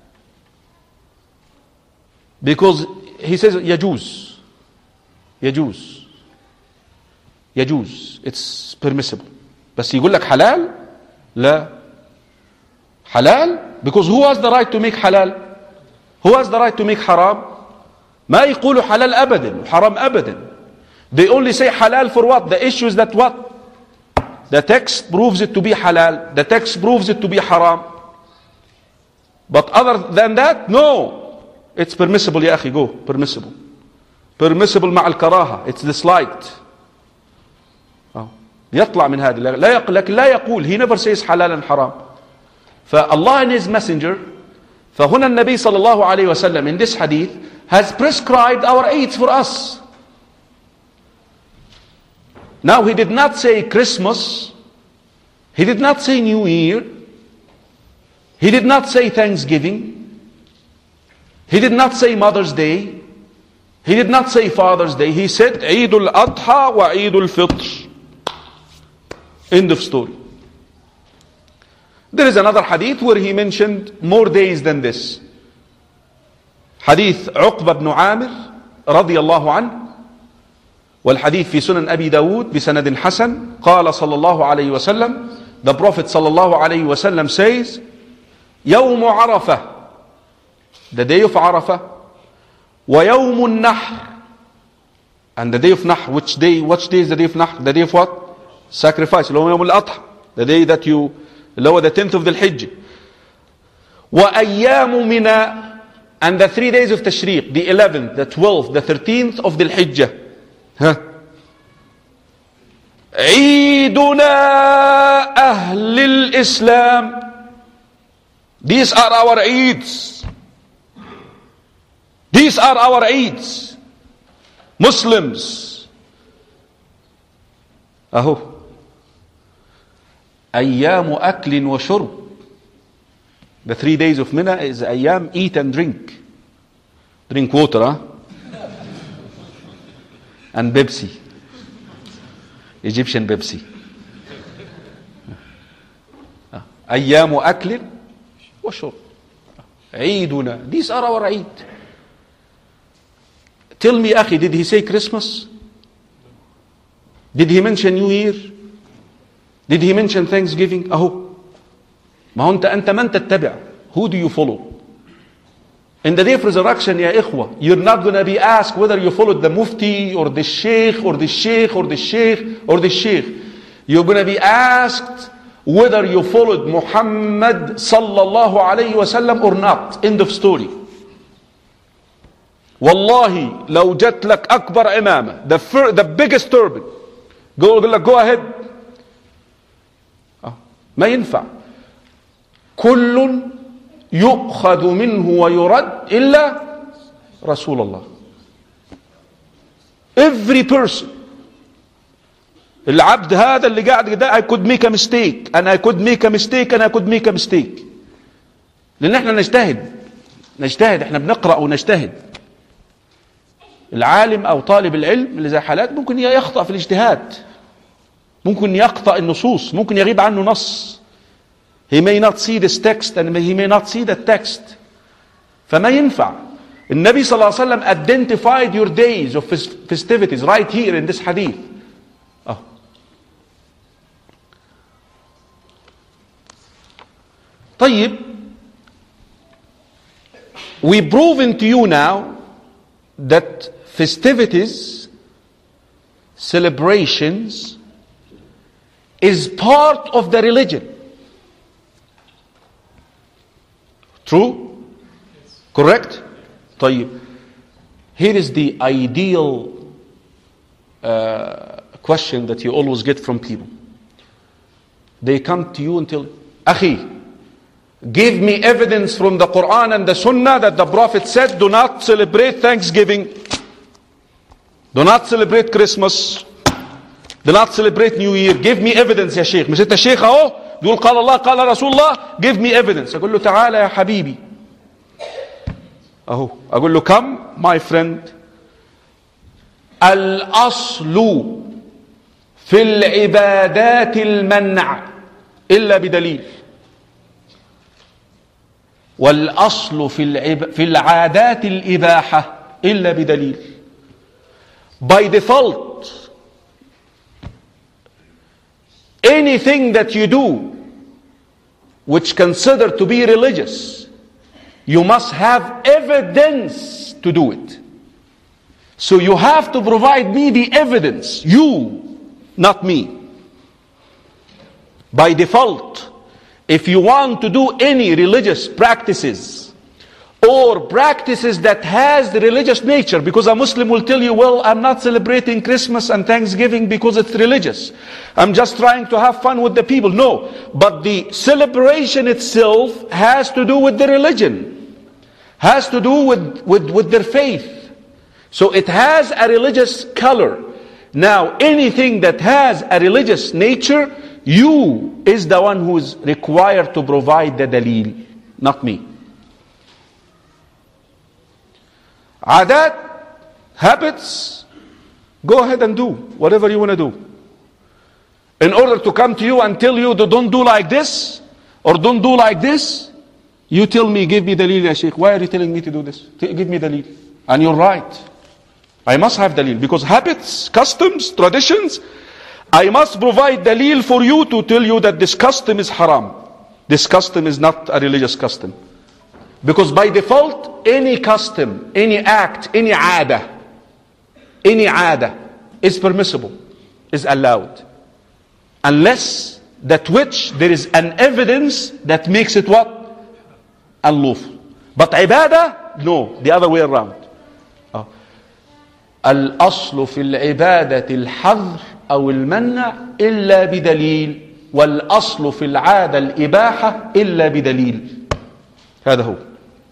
Because he says, يجوز. يجوز يجوز it's permissible. بس يقول لك حلال لا. حلال because who has the right to make halal? Who has the right to make haram? ما يقولوا حلال أبدا وحرام أبدا. They only say halal for what? The issue is that what? The text proves it to be halal. The text proves it to be haram. But other than that, no. It's permissible يا أخي, go. Permissible. Permissible مع الكراهة. It's disliked. oh. يطلع من هذا. لا يقول, لكن لا يقول. He never says حلال and haram. فالله and His Messenger, فهنا النبي صلى الله عليه وسلم in this hadith has prescribed our Eids for us. Now He did not say Christmas. He did not say New Year. He did not say Thanksgiving. He did not say Mother's Day. He did not say Father's Day. He said Eid al-Adha wa Eid al-Fitr. End of story. There is another hadith where he mentioned more days than this. Hadith Uqba ibn Amir رضي الله عنه, والحديث في سنن أبي داود بسند حسن. قال صلى الله عليه وسلم, the Prophet صلى الله عليه وسلم says, يوم عرفة, the day of Arafah, ويوم النحر, and the day of Nahr. Which day? Which day is the day of Nahr? The day of what? Sacrifice. اللي هو يوم الأضحى, the day that you, اللي هو the tenth of the Hijj. وأيام منى, and the three days of Tashriq, the eleventh, the twelfth, the thirteenth of the Hijjah. Huh? عيدنا أهل الإسلام. These are our Eids. These are our Eids. Muslims. أهو. أيام أكل وشرب. The three days of Mina is أيام eat and drink. Drink water, huh? And Pepsi. Egyptian Pepsi. أيام أكل وشرب. عيدنا. These are our Eid. Tell me, أخي, did he say Christmas? Did he mention New Year? Did he mention Thanksgiving? أهو. ما هو أنت أنت من تتبع. Who do you follow? In the day of resurrection, يا إخوة, you're not going to be asked whether you followed the mufti or the sheikh or the sheikh or the sheikh or the sheikh. You're going to be asked whether you followed Muhammad sallallahu alayhi wa sallam or not. End of story. Wallahi, لو جت لك أكبر إمامة, the, fir- the biggest turban, go, go ahead. ما ينفع. كل يؤخذ منه ويرد إلا رسول الله. Every person. العبد هذا اللي قاعد ده I could make a mistake and I could make a mistake and I could make a mistake. لأن احنا نجتهد نجتهد احنا بنقرأ ونجتهد. العالم أو طالب العلم اللي زي حالات ممكن يخطأ في الاجتهاد، ممكن يقطع النصوص، ممكن يغيب عنه نص. He may not see this text and he may not see that text. فما ينفع. النبي صلى الله عليه وسلم identified your days of festivities right here in this hadith. Oh. طيب, we proven to you now that festivities, celebrations is part of the religion. True? Yes. Correct? طيب. Here is the ideal uh, question that you always get from people. They come to you and tell, Akhi, give me evidence from the Quran and the Sunnah that the Prophet said, do not celebrate Thanksgiving. Do not celebrate Christmas. Do not celebrate New Year. Give me evidence يا شيخ. مش انت شيخ اهو تقول قال الله قال رسول الله. Give me evidence. اقول له تعالى يا حبيبي. اهو اقول له come my friend. الأصل في العبادات المنع إلا بدليل. والأصل في العب... في العادات الإباحة إلا بدليل. By default, anything that you do which considered to be religious, you must have evidence to do it. So you have to provide me the evidence. You, not me. By default, if you want to do any religious practices or practices that has the religious nature, because a Muslim will tell you, well, I'm not celebrating Christmas and Thanksgiving because it's religious. I'm just trying to have fun with the people. No, but the celebration itself has to do with the religion, has to do with, with, with their faith. So it has a religious color. Now, anything that has a religious nature, you is the one who is required to provide the dalil, not me. Adat, habits, go ahead and do whatever you want to do. In order to come to you and tell you to don't do like this or don't do like this, you tell me, give me dalil, ya Sheikh. Why are you telling me to do this? Give me dalil. And you're right. I must have dalil, because habits, customs, traditions, I must provide dalil for you to tell you that this custom is haram. This custom is not a religious custom. Because by default, any custom, any act, any aada, any aada is permissible, is allowed. Unless that which there is an evidence that makes it what? Unlawful. But ibadah, no, the other way around. الأصل في العبادة الحظر أو المنع إلا بدليل والأصل في العادة الإباحة إلا بدليل. هذا هو.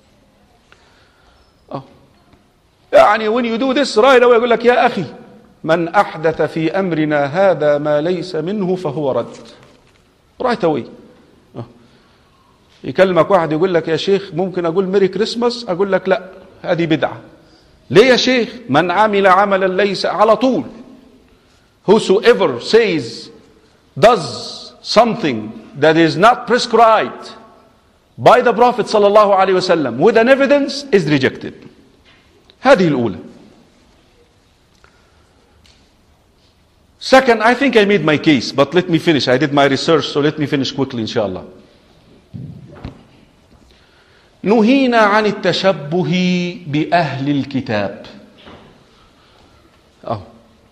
أه. يعني when you do this right away يقول لك يا أخي من أحدث في أمرنا هذا ما ليس منه فهو رد. right away. أه. يكلمك واحد يقول لك يا شيخ ممكن أقول ميري كريسماس؟ أقول لك لا هذه بدعة. ليه يا شيخ؟ من عمل عملا ليس على طول. Whosoever says, does something that is not prescribed by the Prophet sallallahu alaihi wasallam with an evidence is rejected. هذه الأولى. Second, I think I made my case, but let me finish. I did my research, so let me finish quickly, inshallah. نهينا عن التشبه بأهل الكتاب. Oh.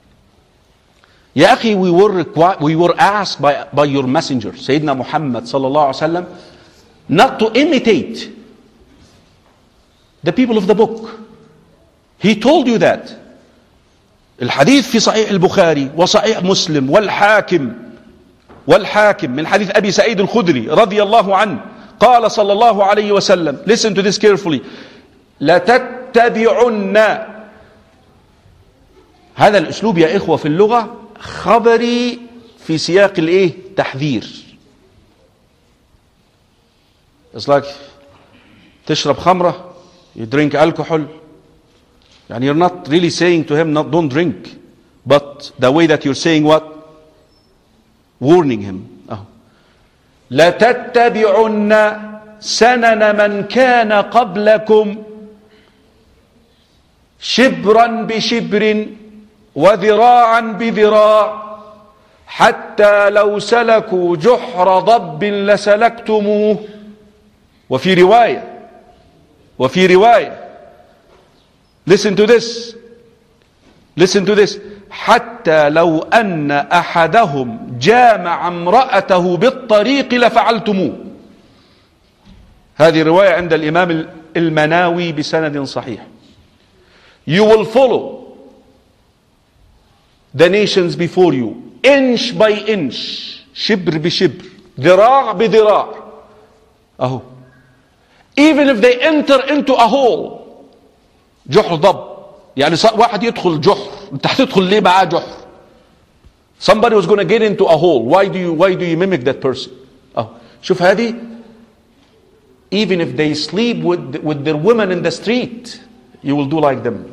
يا أخي, we were required, we were asked by, by your messenger, Sayyidina Muhammad sallallahu alaihi wasallam, not to imitate the people of the book. He told you that. الحديث في صحيح البخاري وصحيح مسلم والحاكم والحاكم من حديث أبي سعيد الخدري رضي الله عنه قال صلى الله عليه وسلم, listen to this carefully, لتتبعن. هذا الأسلوب يا إخوة في اللغة خبري في سياق الإيه؟ تحذير. It's like تشرب خمرة, you drink alcohol. يعني you're not really saying to him not, don't drink, but the way that you're saying what? Warning him. أهو. لتتبعن سنن من كان قبلكم شبرا بشبر وذراعا بذراع حتى لو سلكوا جحر ضب لسلكتموه. وفي رواية وفي رواية listen to this listen to this حتى لو أن أحدهم جامع امرأته بالطريق لفعلتموه. هذه رواية عند الإمام المناوي بسند صحيح. You will follow the nations before you inch by inch, شبر بشبر, ذراع بذراع. أهو. Even if they enter into a hole, جحر ضب, يعني واحد يدخل جحر, انت هتدخل ليه معاه جحر؟ Somebody was going to get into a hole. Why do you why do you mimic that person? أهو. شوف هذه. Even if they sleep with with their women in the street, you will do like them.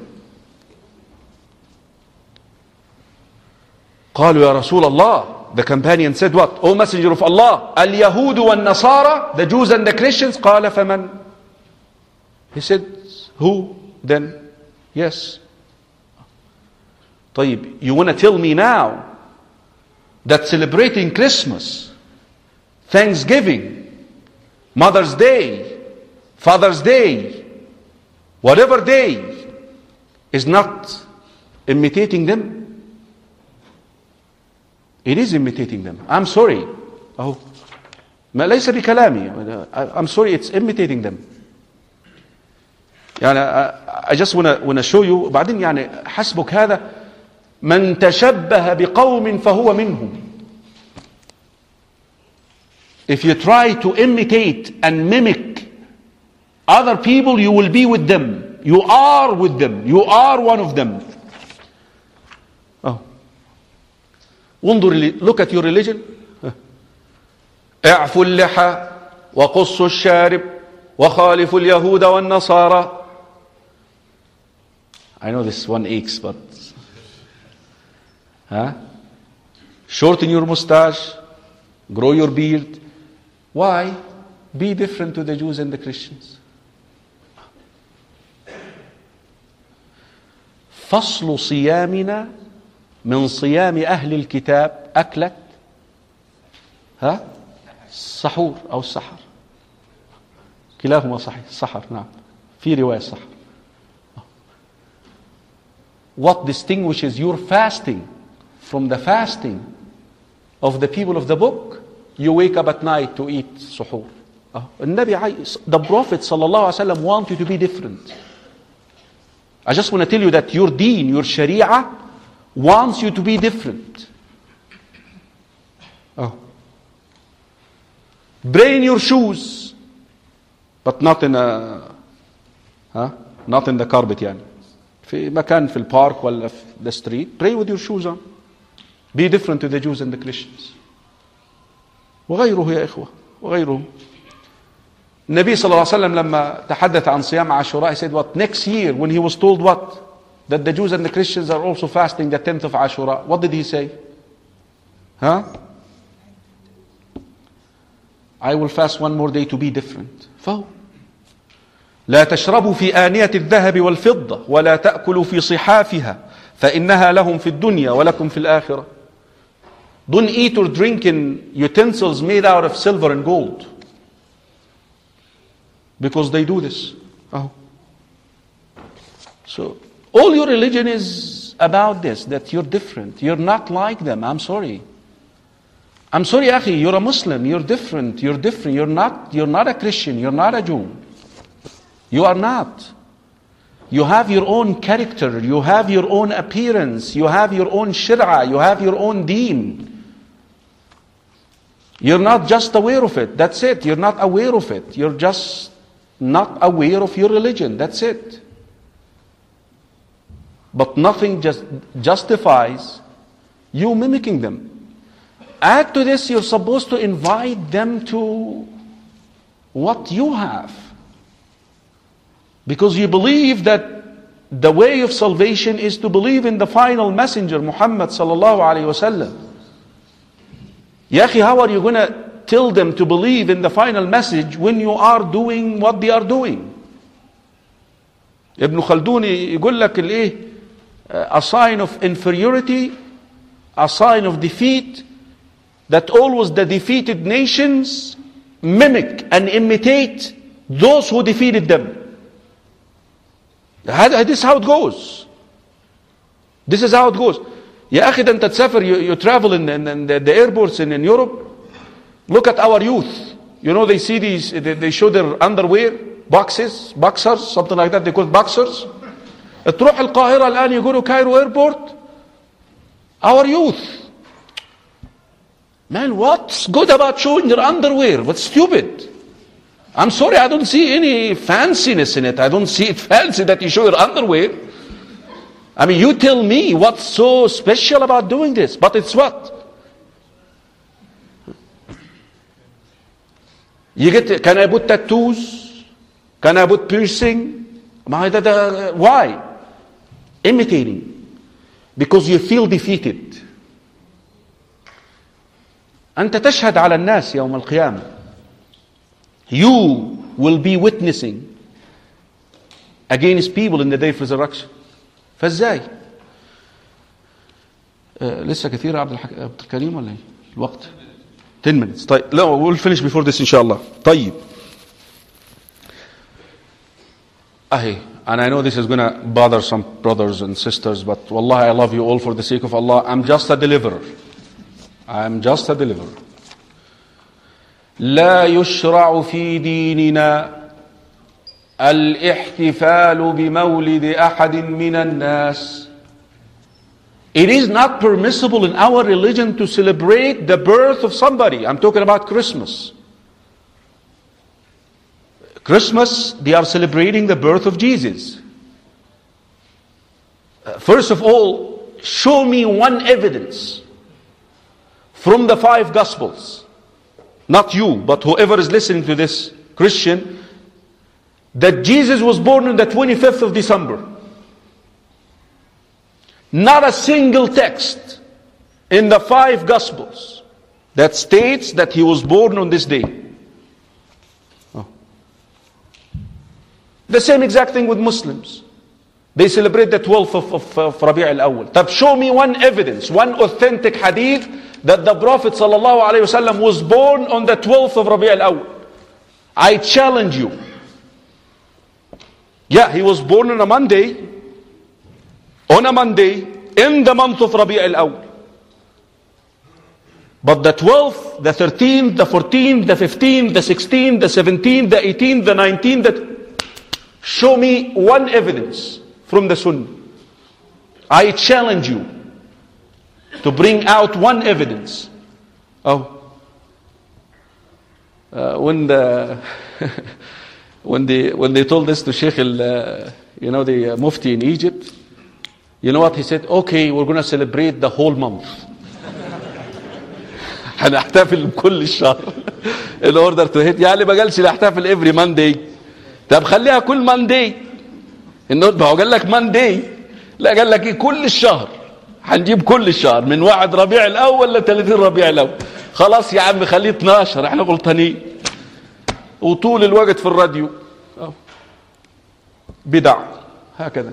قالوا يا رسول الله, the companion said what? O messenger of Allah, اليهود والنصارى, the Jews and the Christians. قال فمن? He said, who then? Yes. طيب, you want to tell me now that celebrating Christmas, Thanksgiving, Mother's Day, Father's Day, whatever day, is not imitating them? It is imitating them. I'm sorry. Oh, ما ليس بكلامي. I'm sorry, it's imitating them. يعني I just wanna wanna show you. بعدين يعني حسبك هذا من تشبه بقوم فهو منهم. If you try to imitate and mimic other people, you will be with them. You are with them. You are one of them. Oh. انظر, look at your religion. اعفوا اللحى وقصوا الشارب وخالفوا اليهود والنصارى. I know this one aches, but huh? Shorten your mustache, grow your beard. Why? Be different to the Jews and the Christians. فصل صيامنا من صيام أهل الكتاب أكلة ها السحور أو السحر, كلاهما صحيح. السحر نعم, في رواية السحر. What distinguishes your fasting from the fasting of the people of the book? You wake up at night to eat suhoor. النبي, the Prophet sallallahu alaihi wasallam wants you to be different. I just want to tell you that your deen, your sharia, wants you to be different. Oh. Pray in your shoes, but not in a, huh? not in the carpet يعني. في مكان في البارك ولا في the street. Pray with your shoes on. Be different to the Jews and the Christians. وغيره يا إخوة, وغيره. النبي صلى الله عليه وسلم لما تحدث عن صيام عاشوراء, he said what? Next year when he was told what? That the Jews and the Christians are also fasting the tenth of Ashura. What did he say? Huh? I will fast one more day to be different. فهو لا تشربوا في آنية الذهب والفضة ولا تأكلوا في صحافها فإنها لهم في الدنيا ولكم في الآخرة. Don't eat or drink in utensils made out of silver and gold, because they do this. Oh. So all your religion is about this, that you're different. You're not like them. I'm sorry. I'm sorry, akhi, you're a Muslim. You're different. You're different. You're not, you're not a Christian. You're not a Jew. You are not. You have your own character. You have your own appearance. You have your own shir'ah. You have your own deen. You're not just aware of it. That's it. You're not aware of it. You're just not aware of your religion. That's it. But nothing just justifies you mimicking them. Add to this, you're supposed to invite them to what you have. Because you believe that the way of salvation is to believe in the final messenger, Muhammad sallallahu alayhi wa sallam. Ya akhi, how are you going to tell them to believe in the final message when you are doing what they are doing? Ibn Khaldun يقول لك الايه a sign of inferiority, a sign of defeat, that always the defeated nations mimic and imitate those who defeated them. This is how it goes. This is how it goes. يا أخي ده أنت تسافر, you, you travel in, in, in the, the airports in, in Europe. Look at our youth. You know, they see these, they, they show their underwear, boxes, boxers, something like that. They call it boxers. تروح القاهرة الآن يقولوا Cairo airport. Our youth. Man, what's good about showing your underwear? What's stupid? I'm sorry, I don't see any fanciness in it. I don't see it fancy that you show your underwear. I mean, you tell me what's so special about doing this. But it's what? You get, can I put tattoos? Can I put piercing? Why? Imitating. Because you feel defeated. أنت تشهد على الناس يوم القيامة. You will be witnessing against people in the day of resurrection. فازاي؟ آه لسه كثير يا عبد, الحك... عبد الكريم ولا ايه؟ الوقت ten minutes. طيب لا we'll finish before this إن شاء الله. طيب. أهي and I know this is going to bother some brothers and sisters, but والله I love you all for the sake of Allah. I'm just a deliverer. I'm just a deliverer. لا يشرع في ديننا الاحتفال بمولد أحد من الناس. It is not permissible in our religion to celebrate the birth of somebody. I'm talking about Christmas. Christmas, they are celebrating the birth of Jesus. First of all, show me one evidence from the five Gospels. Not you, but whoever is listening to this Christian, that Jesus was born on the twenty-fifth of December. Not a single text in the five Gospels that states that he was born on this day. Oh. The same exact thing with Muslims. They celebrate the twelfth of, of, of Rabi' al-Awwal. Tab, show me one evidence, one authentic hadith that the Prophet sallallahu alaihi wasallam was born on the twelfth of Rabi' al-Awwal. I challenge you. Yeah, he was born on a Monday, on a Monday, in the month of Rabi' al-Awwal. But the twelfth, the thirteenth, the fourteenth, the fifteenth, the sixteenth, the seventeenth, the eighteenth, the nineteenth, that show me one evidence from the Sunnah. I challenge you to bring out one evidence. Oh, uh, when the when they when they told this to Sheikh, uh, you know, the uh, Mufti in Egypt, you know what he said? Okay, we're going to celebrate the whole month. هنحتفل بكل الشهر. In order to hit, يعني ما قالش نحتفل every Monday. طب خليها كل Monday. إنه هو قال لك Monday. لا قال لك إيه كل الشهر. هنجيب كل الشهر من واحد ربيع الأول لثلاثين ربيع الأول. خلاص يا عم خليه اثناشر احنا غلطانين. وطول الوقت في الراديو. بدع هكذا.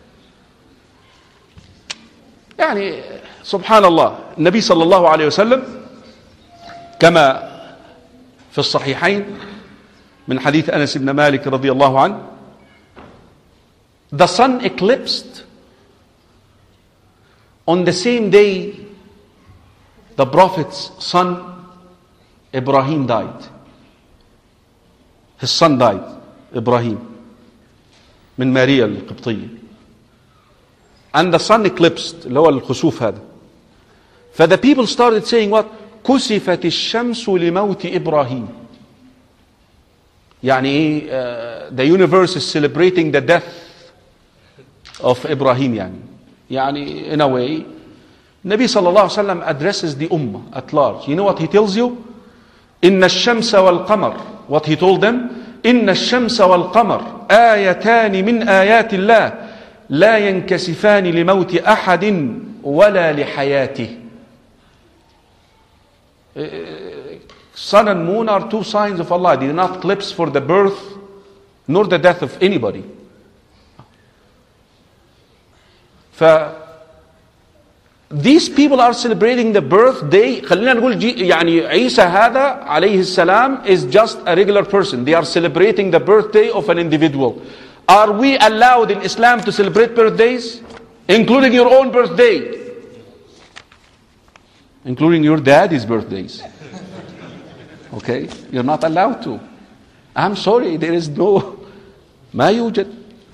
يعني سبحان الله النبي صلى الله عليه وسلم كما في الصحيحين من حديث أنس بن مالك رضي الله عنه, the sun eclipsed on the same day the Prophet's son Ibrahim died. His son died, Ibrahim, من ماريا القبطية. And the sun eclipsed, اللي هو الخسوف هذا. For the people started saying what? كسفت الشمس لموت إبراهيم. يعني إيه uh, the universe is celebrating the death of Ibrahim. يعني يعني in a way النبي صلى الله عليه وسلم addresses the ummah at large. You know what he tells you? إن الشمس والقمر. What he told them? إن الشمس والقمر آيتان من آيات الله لا ينكسفان لموت أحد ولا لحياته. Sun and moon are two signs of Allah. They are not clips for the birth nor the death of anybody. ف These people are celebrating the birthday. خلينا نقول يعني عيسى هذا عليه السلام is just a regular person. They are celebrating the birthday of an individual. Are we allowed in Islam to celebrate birthdays? Including your own birthday. Including your daddy's birthdays. Okay? You're not allowed to. I'm sorry, there is no ما يوجد.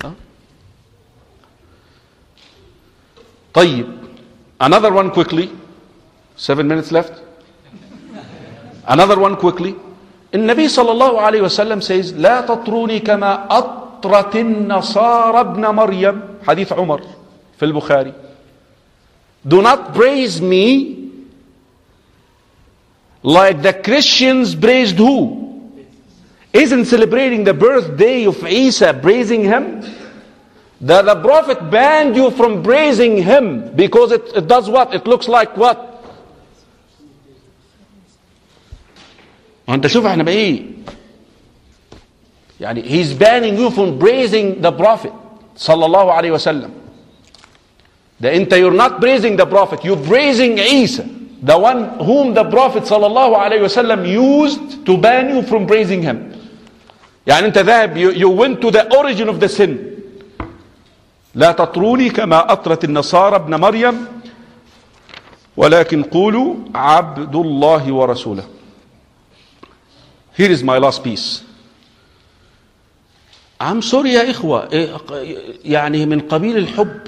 طيب. Another one quickly. Seven minutes left. Another one quickly. النبي صلى الله عليه وسلم says لا تطروني كما أطرت النصارى ابن مريم. حديث عمر في البخاري. Do not praise me like the Christians praised who? Isn't celebrating the birthday of Isa praising him? That the Prophet banned you from praising him because it, it does what? It looks like what? وانت شوف احنا بايه يعني he's banning you from praising the Prophet صلى الله عليه وسلم. That انت you're not praising the Prophet, you're praising Isa, the one whom the Prophet صلى الله عليه وسلم used to ban you from praising him. يعني انت ذاهب you, you went to the origin of the sin. لا تطروني كما أطرت النصارى ابن مريم ولكن قولوا عبد الله ورسوله. Here is my last piece. I'm sorry يا إخوة يعني من قبيل الحب.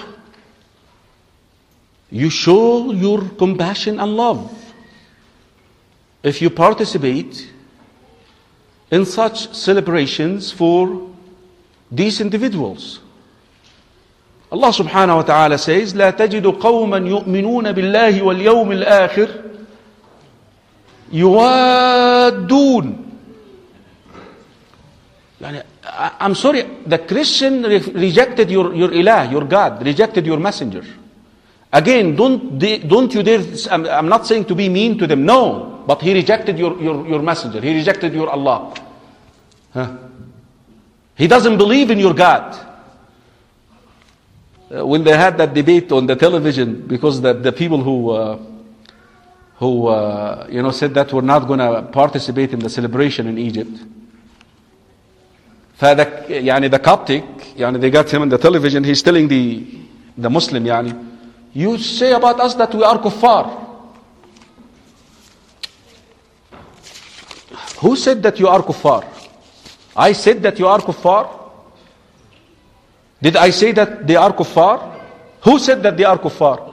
You show your compassion and love if you participate in such celebrations for these individuals. Allah subhanahu wa ta'ala says لا تجد قوما يؤمنون بالله واليوم الآخر يوادون. يعني I'm sorry, the Christian re- rejected your, your ilah, your God, rejected your messenger. Again, don't, don't you dare, I'm, I'm not saying to be mean to them, no, but he rejected your, your, your messenger, he rejected your Allah. Huh? He doesn't believe in your God. Uh, when they had that debate on the television, because the, the people who uh, who uh, you know said that we're not going to participate in the celebration in Egypt. فهذا يعني the Coptic, يعني they got him on the television. He's telling the the Muslim, يعني you say about us that we are kuffar. Who said that you are kuffar? I said that you are kuffar. Did I say that they are kuffar? Who said that they are kuffar?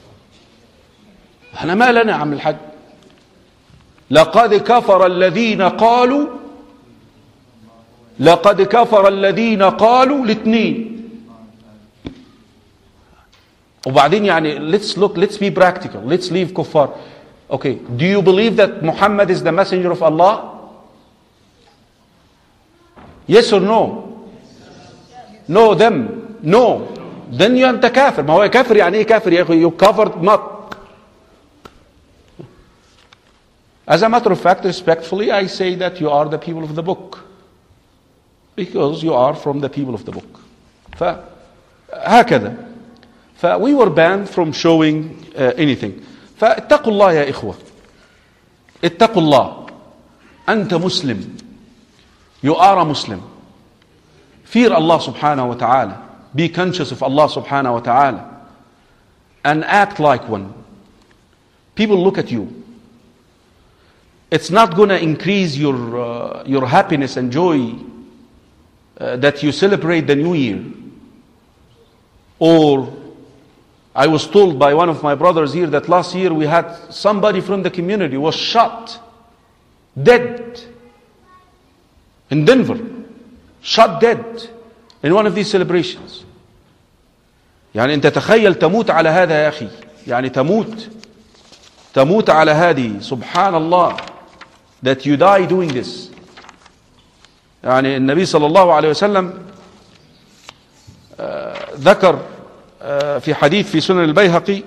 احنا ما لنا عم الحج. لقد كفر الذين قالوا لقد كفر الذين قالوا الاثنين. وبعدين يعني let's look, let's be practical, let's leave kuffar. Okay, do you believe that Muhammad is the messenger of Allah? Yes or no? No, them. No. Then you أنت كافر. ما هو كافر يعني إيه كافر يا أخي? You covered not. As a matter of fact, respectfully, I say that you are the people of the book. Because you are from the people of the book. فهكذا. ف we were banned from showing uh, anything. فاتقوا الله يا إخوة. اتقوا الله. أنت مسلم. You are a Muslim. Fear Allah subhanahu wa ta'ala. Be conscious of Allah subhanahu wa ta'ala. And act like one. People look at you. It's not going to increase your, uh, your happiness and joy uh, that you celebrate the new year. Or I was told by one of my brothers here that last year we had somebody from the community was shot, dead, in Denver, shot dead in one of these celebrations. يعني أنت تخيل تموت على هذا يا أخي، يعني تموت تموت على هذه، سبحان الله, that you die doing this. يعني النبي صلى الله عليه وسلم ذكر في حديث في سنن البيهقي،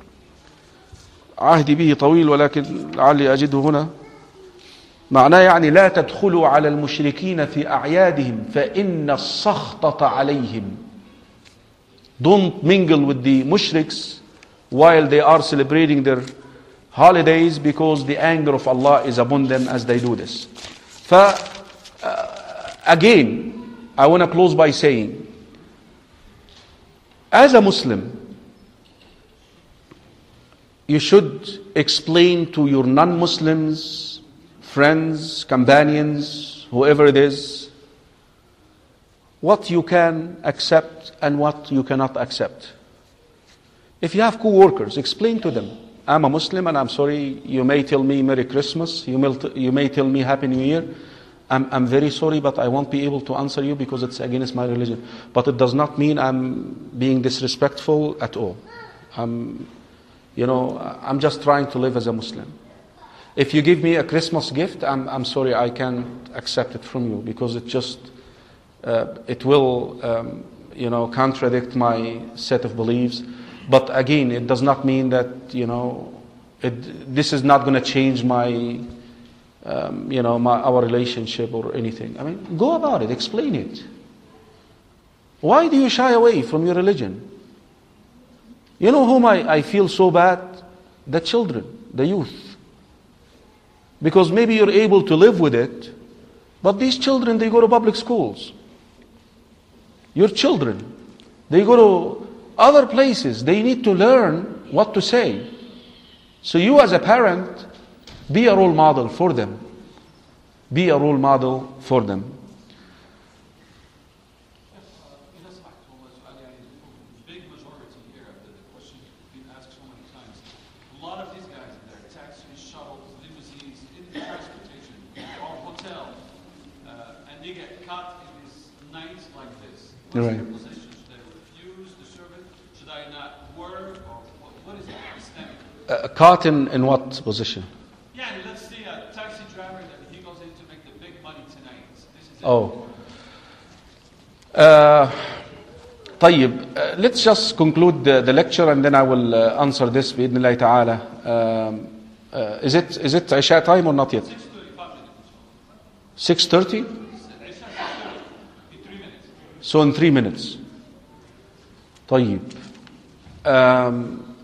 عهدي به طويل ولكن لعلي أجده هنا، معناه يعني لا تدخلوا على المشركين في أعيادهم فإن السخطة عليهم. Don't mingle with the mushriks while they are celebrating their holidays, because the anger of Allah is upon them as they do this. ف again, I want to close by saying, as a Muslim, you should explain to your non-Muslims, friends, companions, whoever it is, what you can accept and what you cannot accept. If you have co-workers, explain to them, I'm a Muslim and I'm sorry, you may tell me Merry Christmas, you may, you may tell me Happy New Year. I'm, I'm very sorry, but I won't be able to answer you because it's against my religion. But it does not mean I'm being disrespectful at all. I'm, you know, I'm just trying to live as a Muslim. If you give me a Christmas gift, I'm, I'm sorry, I can't accept it from you because it just, uh, it will, um, you know, contradict my set of beliefs. But again, it does not mean that, you know, it, this is not going to change my, um, you know, my, our relationship or anything. I mean, go about it, explain it. Why do you shy away from your religion? You know whom I, I feel so bad? The children, the youth. Because maybe you're able to live with it, but these children, they go to public schools. Your children, they go to other places. They need to learn what to say. So you as a parent, be a role model for them. Be a role model for them. Big majority here of the question we've asked so many times. A lot of these guys in there, taxis, shuttles, limousines, in transportation, or hotel, uh, and they get caught in these nights like this. What's Right. their position? Should they refuse to serve it? Should I not work? Or what, what is it? Islamic? Uh, caught in, in what position? Yeah, and let's see a taxi driver that he goes in to make the big money tonight. This is it. Oh. Uh, طيب, uh, let's just conclude the, the lecture and then I will uh, answer this بإذن الله تعالى. Um, uh, is it is it Isha time or not yet? six thirty? So in three minutes. طيب. Um,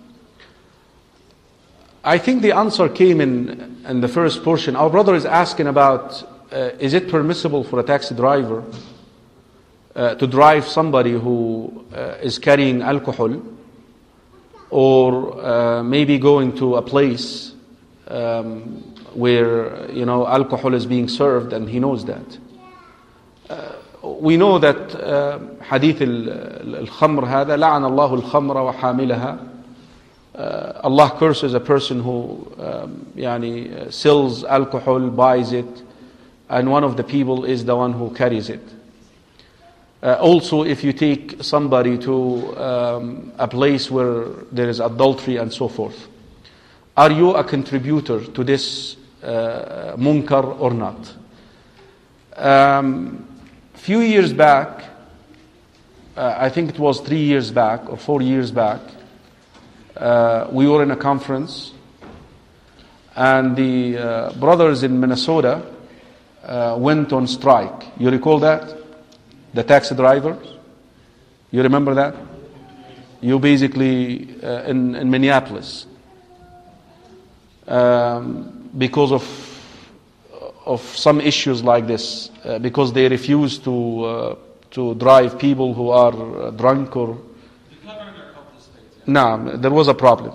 I think the answer came in, in the first portion. Our brother is asking about, uh, is it permissible for a taxi driver uh, to drive somebody who uh, is carrying alcohol or uh, maybe going to a place um, where, you know, alcohol is being served and he knows that. Uh, we know that uh, hadith al-khamr هذا لعن الله الخمر وحاملها. Uh, Allah curses a person who um, يعني, uh, sells alcohol, buys it, and one of the people is the one who carries it. Uh, also, if you take somebody to um, a place where there is adultery and so forth, are you a contributor to this uh, munkar or not? Um, few years back, uh, I think it was three years back or four years back, Uh, we were in a conference and the uh, brothers in Minnesota uh, went on strike. You recall that? The taxi drivers? You remember that? You basically uh, in, in Minneapolis um, because of of some issues like this, uh, because they refuse to uh, to drive people who are uh, drunk or No, there was a problem.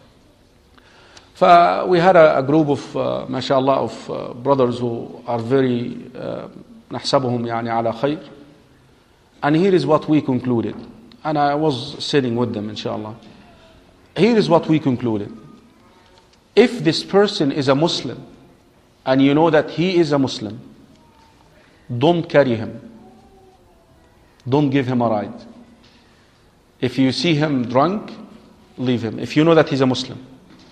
So we had a, a group of, uh, mashallah, of uh, brothers who are very, uh, نحسبهم يعني على خير. And here is what we concluded. And I was sitting with them, inshallah. here is what we concluded. If this person is a Muslim, and you know that he is a Muslim, don't carry him. Don't give him a ride. If you see him drunk, leave him. If you know that he's a Muslim.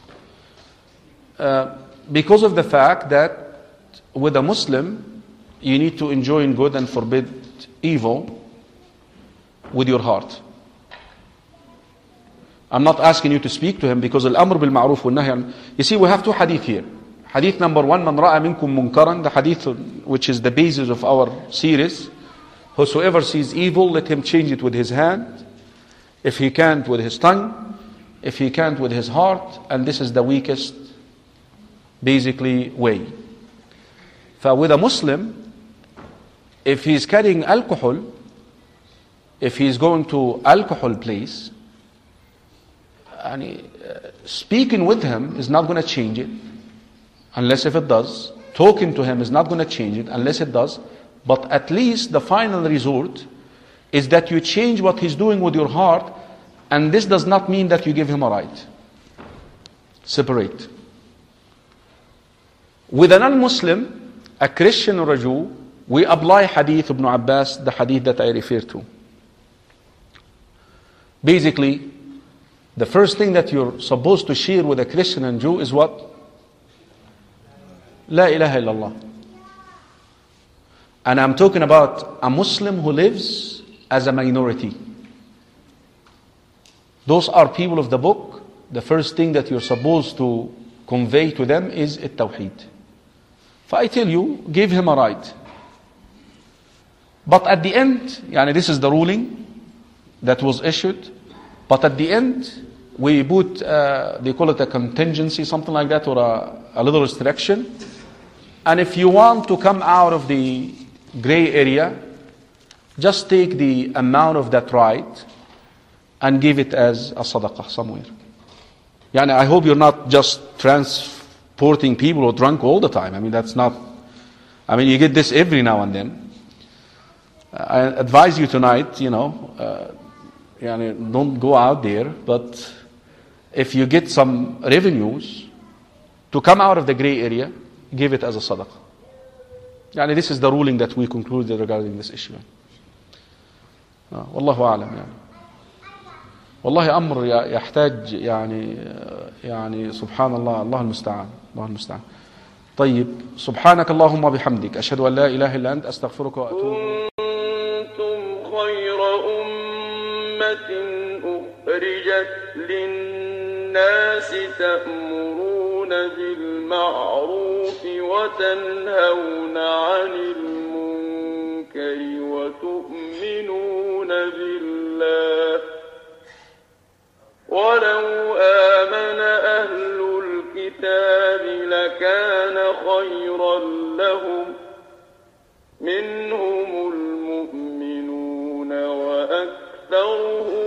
Uh, because of the fact that with a Muslim, you need to enjoy good and forbid evil with your heart. I'm not asking you to speak to him because al-amr bil ma'ruf wal nahy an. You see, we have two hadith here. Hadith number one, man ra'a minkum munkaran, the hadith which is the basis of our series. Whosoever sees evil, let him change it with his hand. If he can't, with his tongue. If he can't, with his heart. And this is the weakest, basically, way. For with a Muslim, if he's carrying alcohol, if he's going to alcohol place, and he, uh, speaking with him is not going to change it, unless if it does. Talking to him is not going to change it, unless it does. But at least the final resort is that you change what he's doing with your heart, and this does not mean that you give him a right. Separate. With a non-Muslim, a Christian or a Jew, we apply hadith Ibn Abbas, the hadith that I refer to. Basically, the first thing that you're supposed to share with a Christian and Jew is what? La ilaha illallah. And I'm talking about a Muslim who lives as a minority. Those are people of the book. The first thing that you're supposed to convey to them is at-tawheed. If I tell you, give him a right. But at the end, yani this is the ruling that was issued. But at the end, we put, uh, they call it a contingency, something like that, or a, a little restriction. And if you want to come out of the gray area, just take the amount of that right and give it as a sadaqah somewhere. Yani I hope you're not just transporting people who are drunk all the time. I mean, that's not, I mean, you get this every now and then. I advise you tonight, you know, uh, yani don't go out there, but if you get some revenues to come out of the gray area, give it as a sadaqah. Yani this is the ruling that we concluded regarding this issue. Uh, Wallahu a'lam. يعني. والله أمر يحتاج يعني يعني سبحان الله الله المستعان الله المستعان. طيب سبحانك اللهم وبحمدك أشهد أن لا إله إلا أنت أستغفرك وأتوب. كنتم خير أمة أخرجت للناس تأمرون بالمعروف وتنهون عن المنكر وتؤمنون بالله ولو آمن أهل الكتاب لكان خيرا لهم منهم المؤمنون وأكثرهم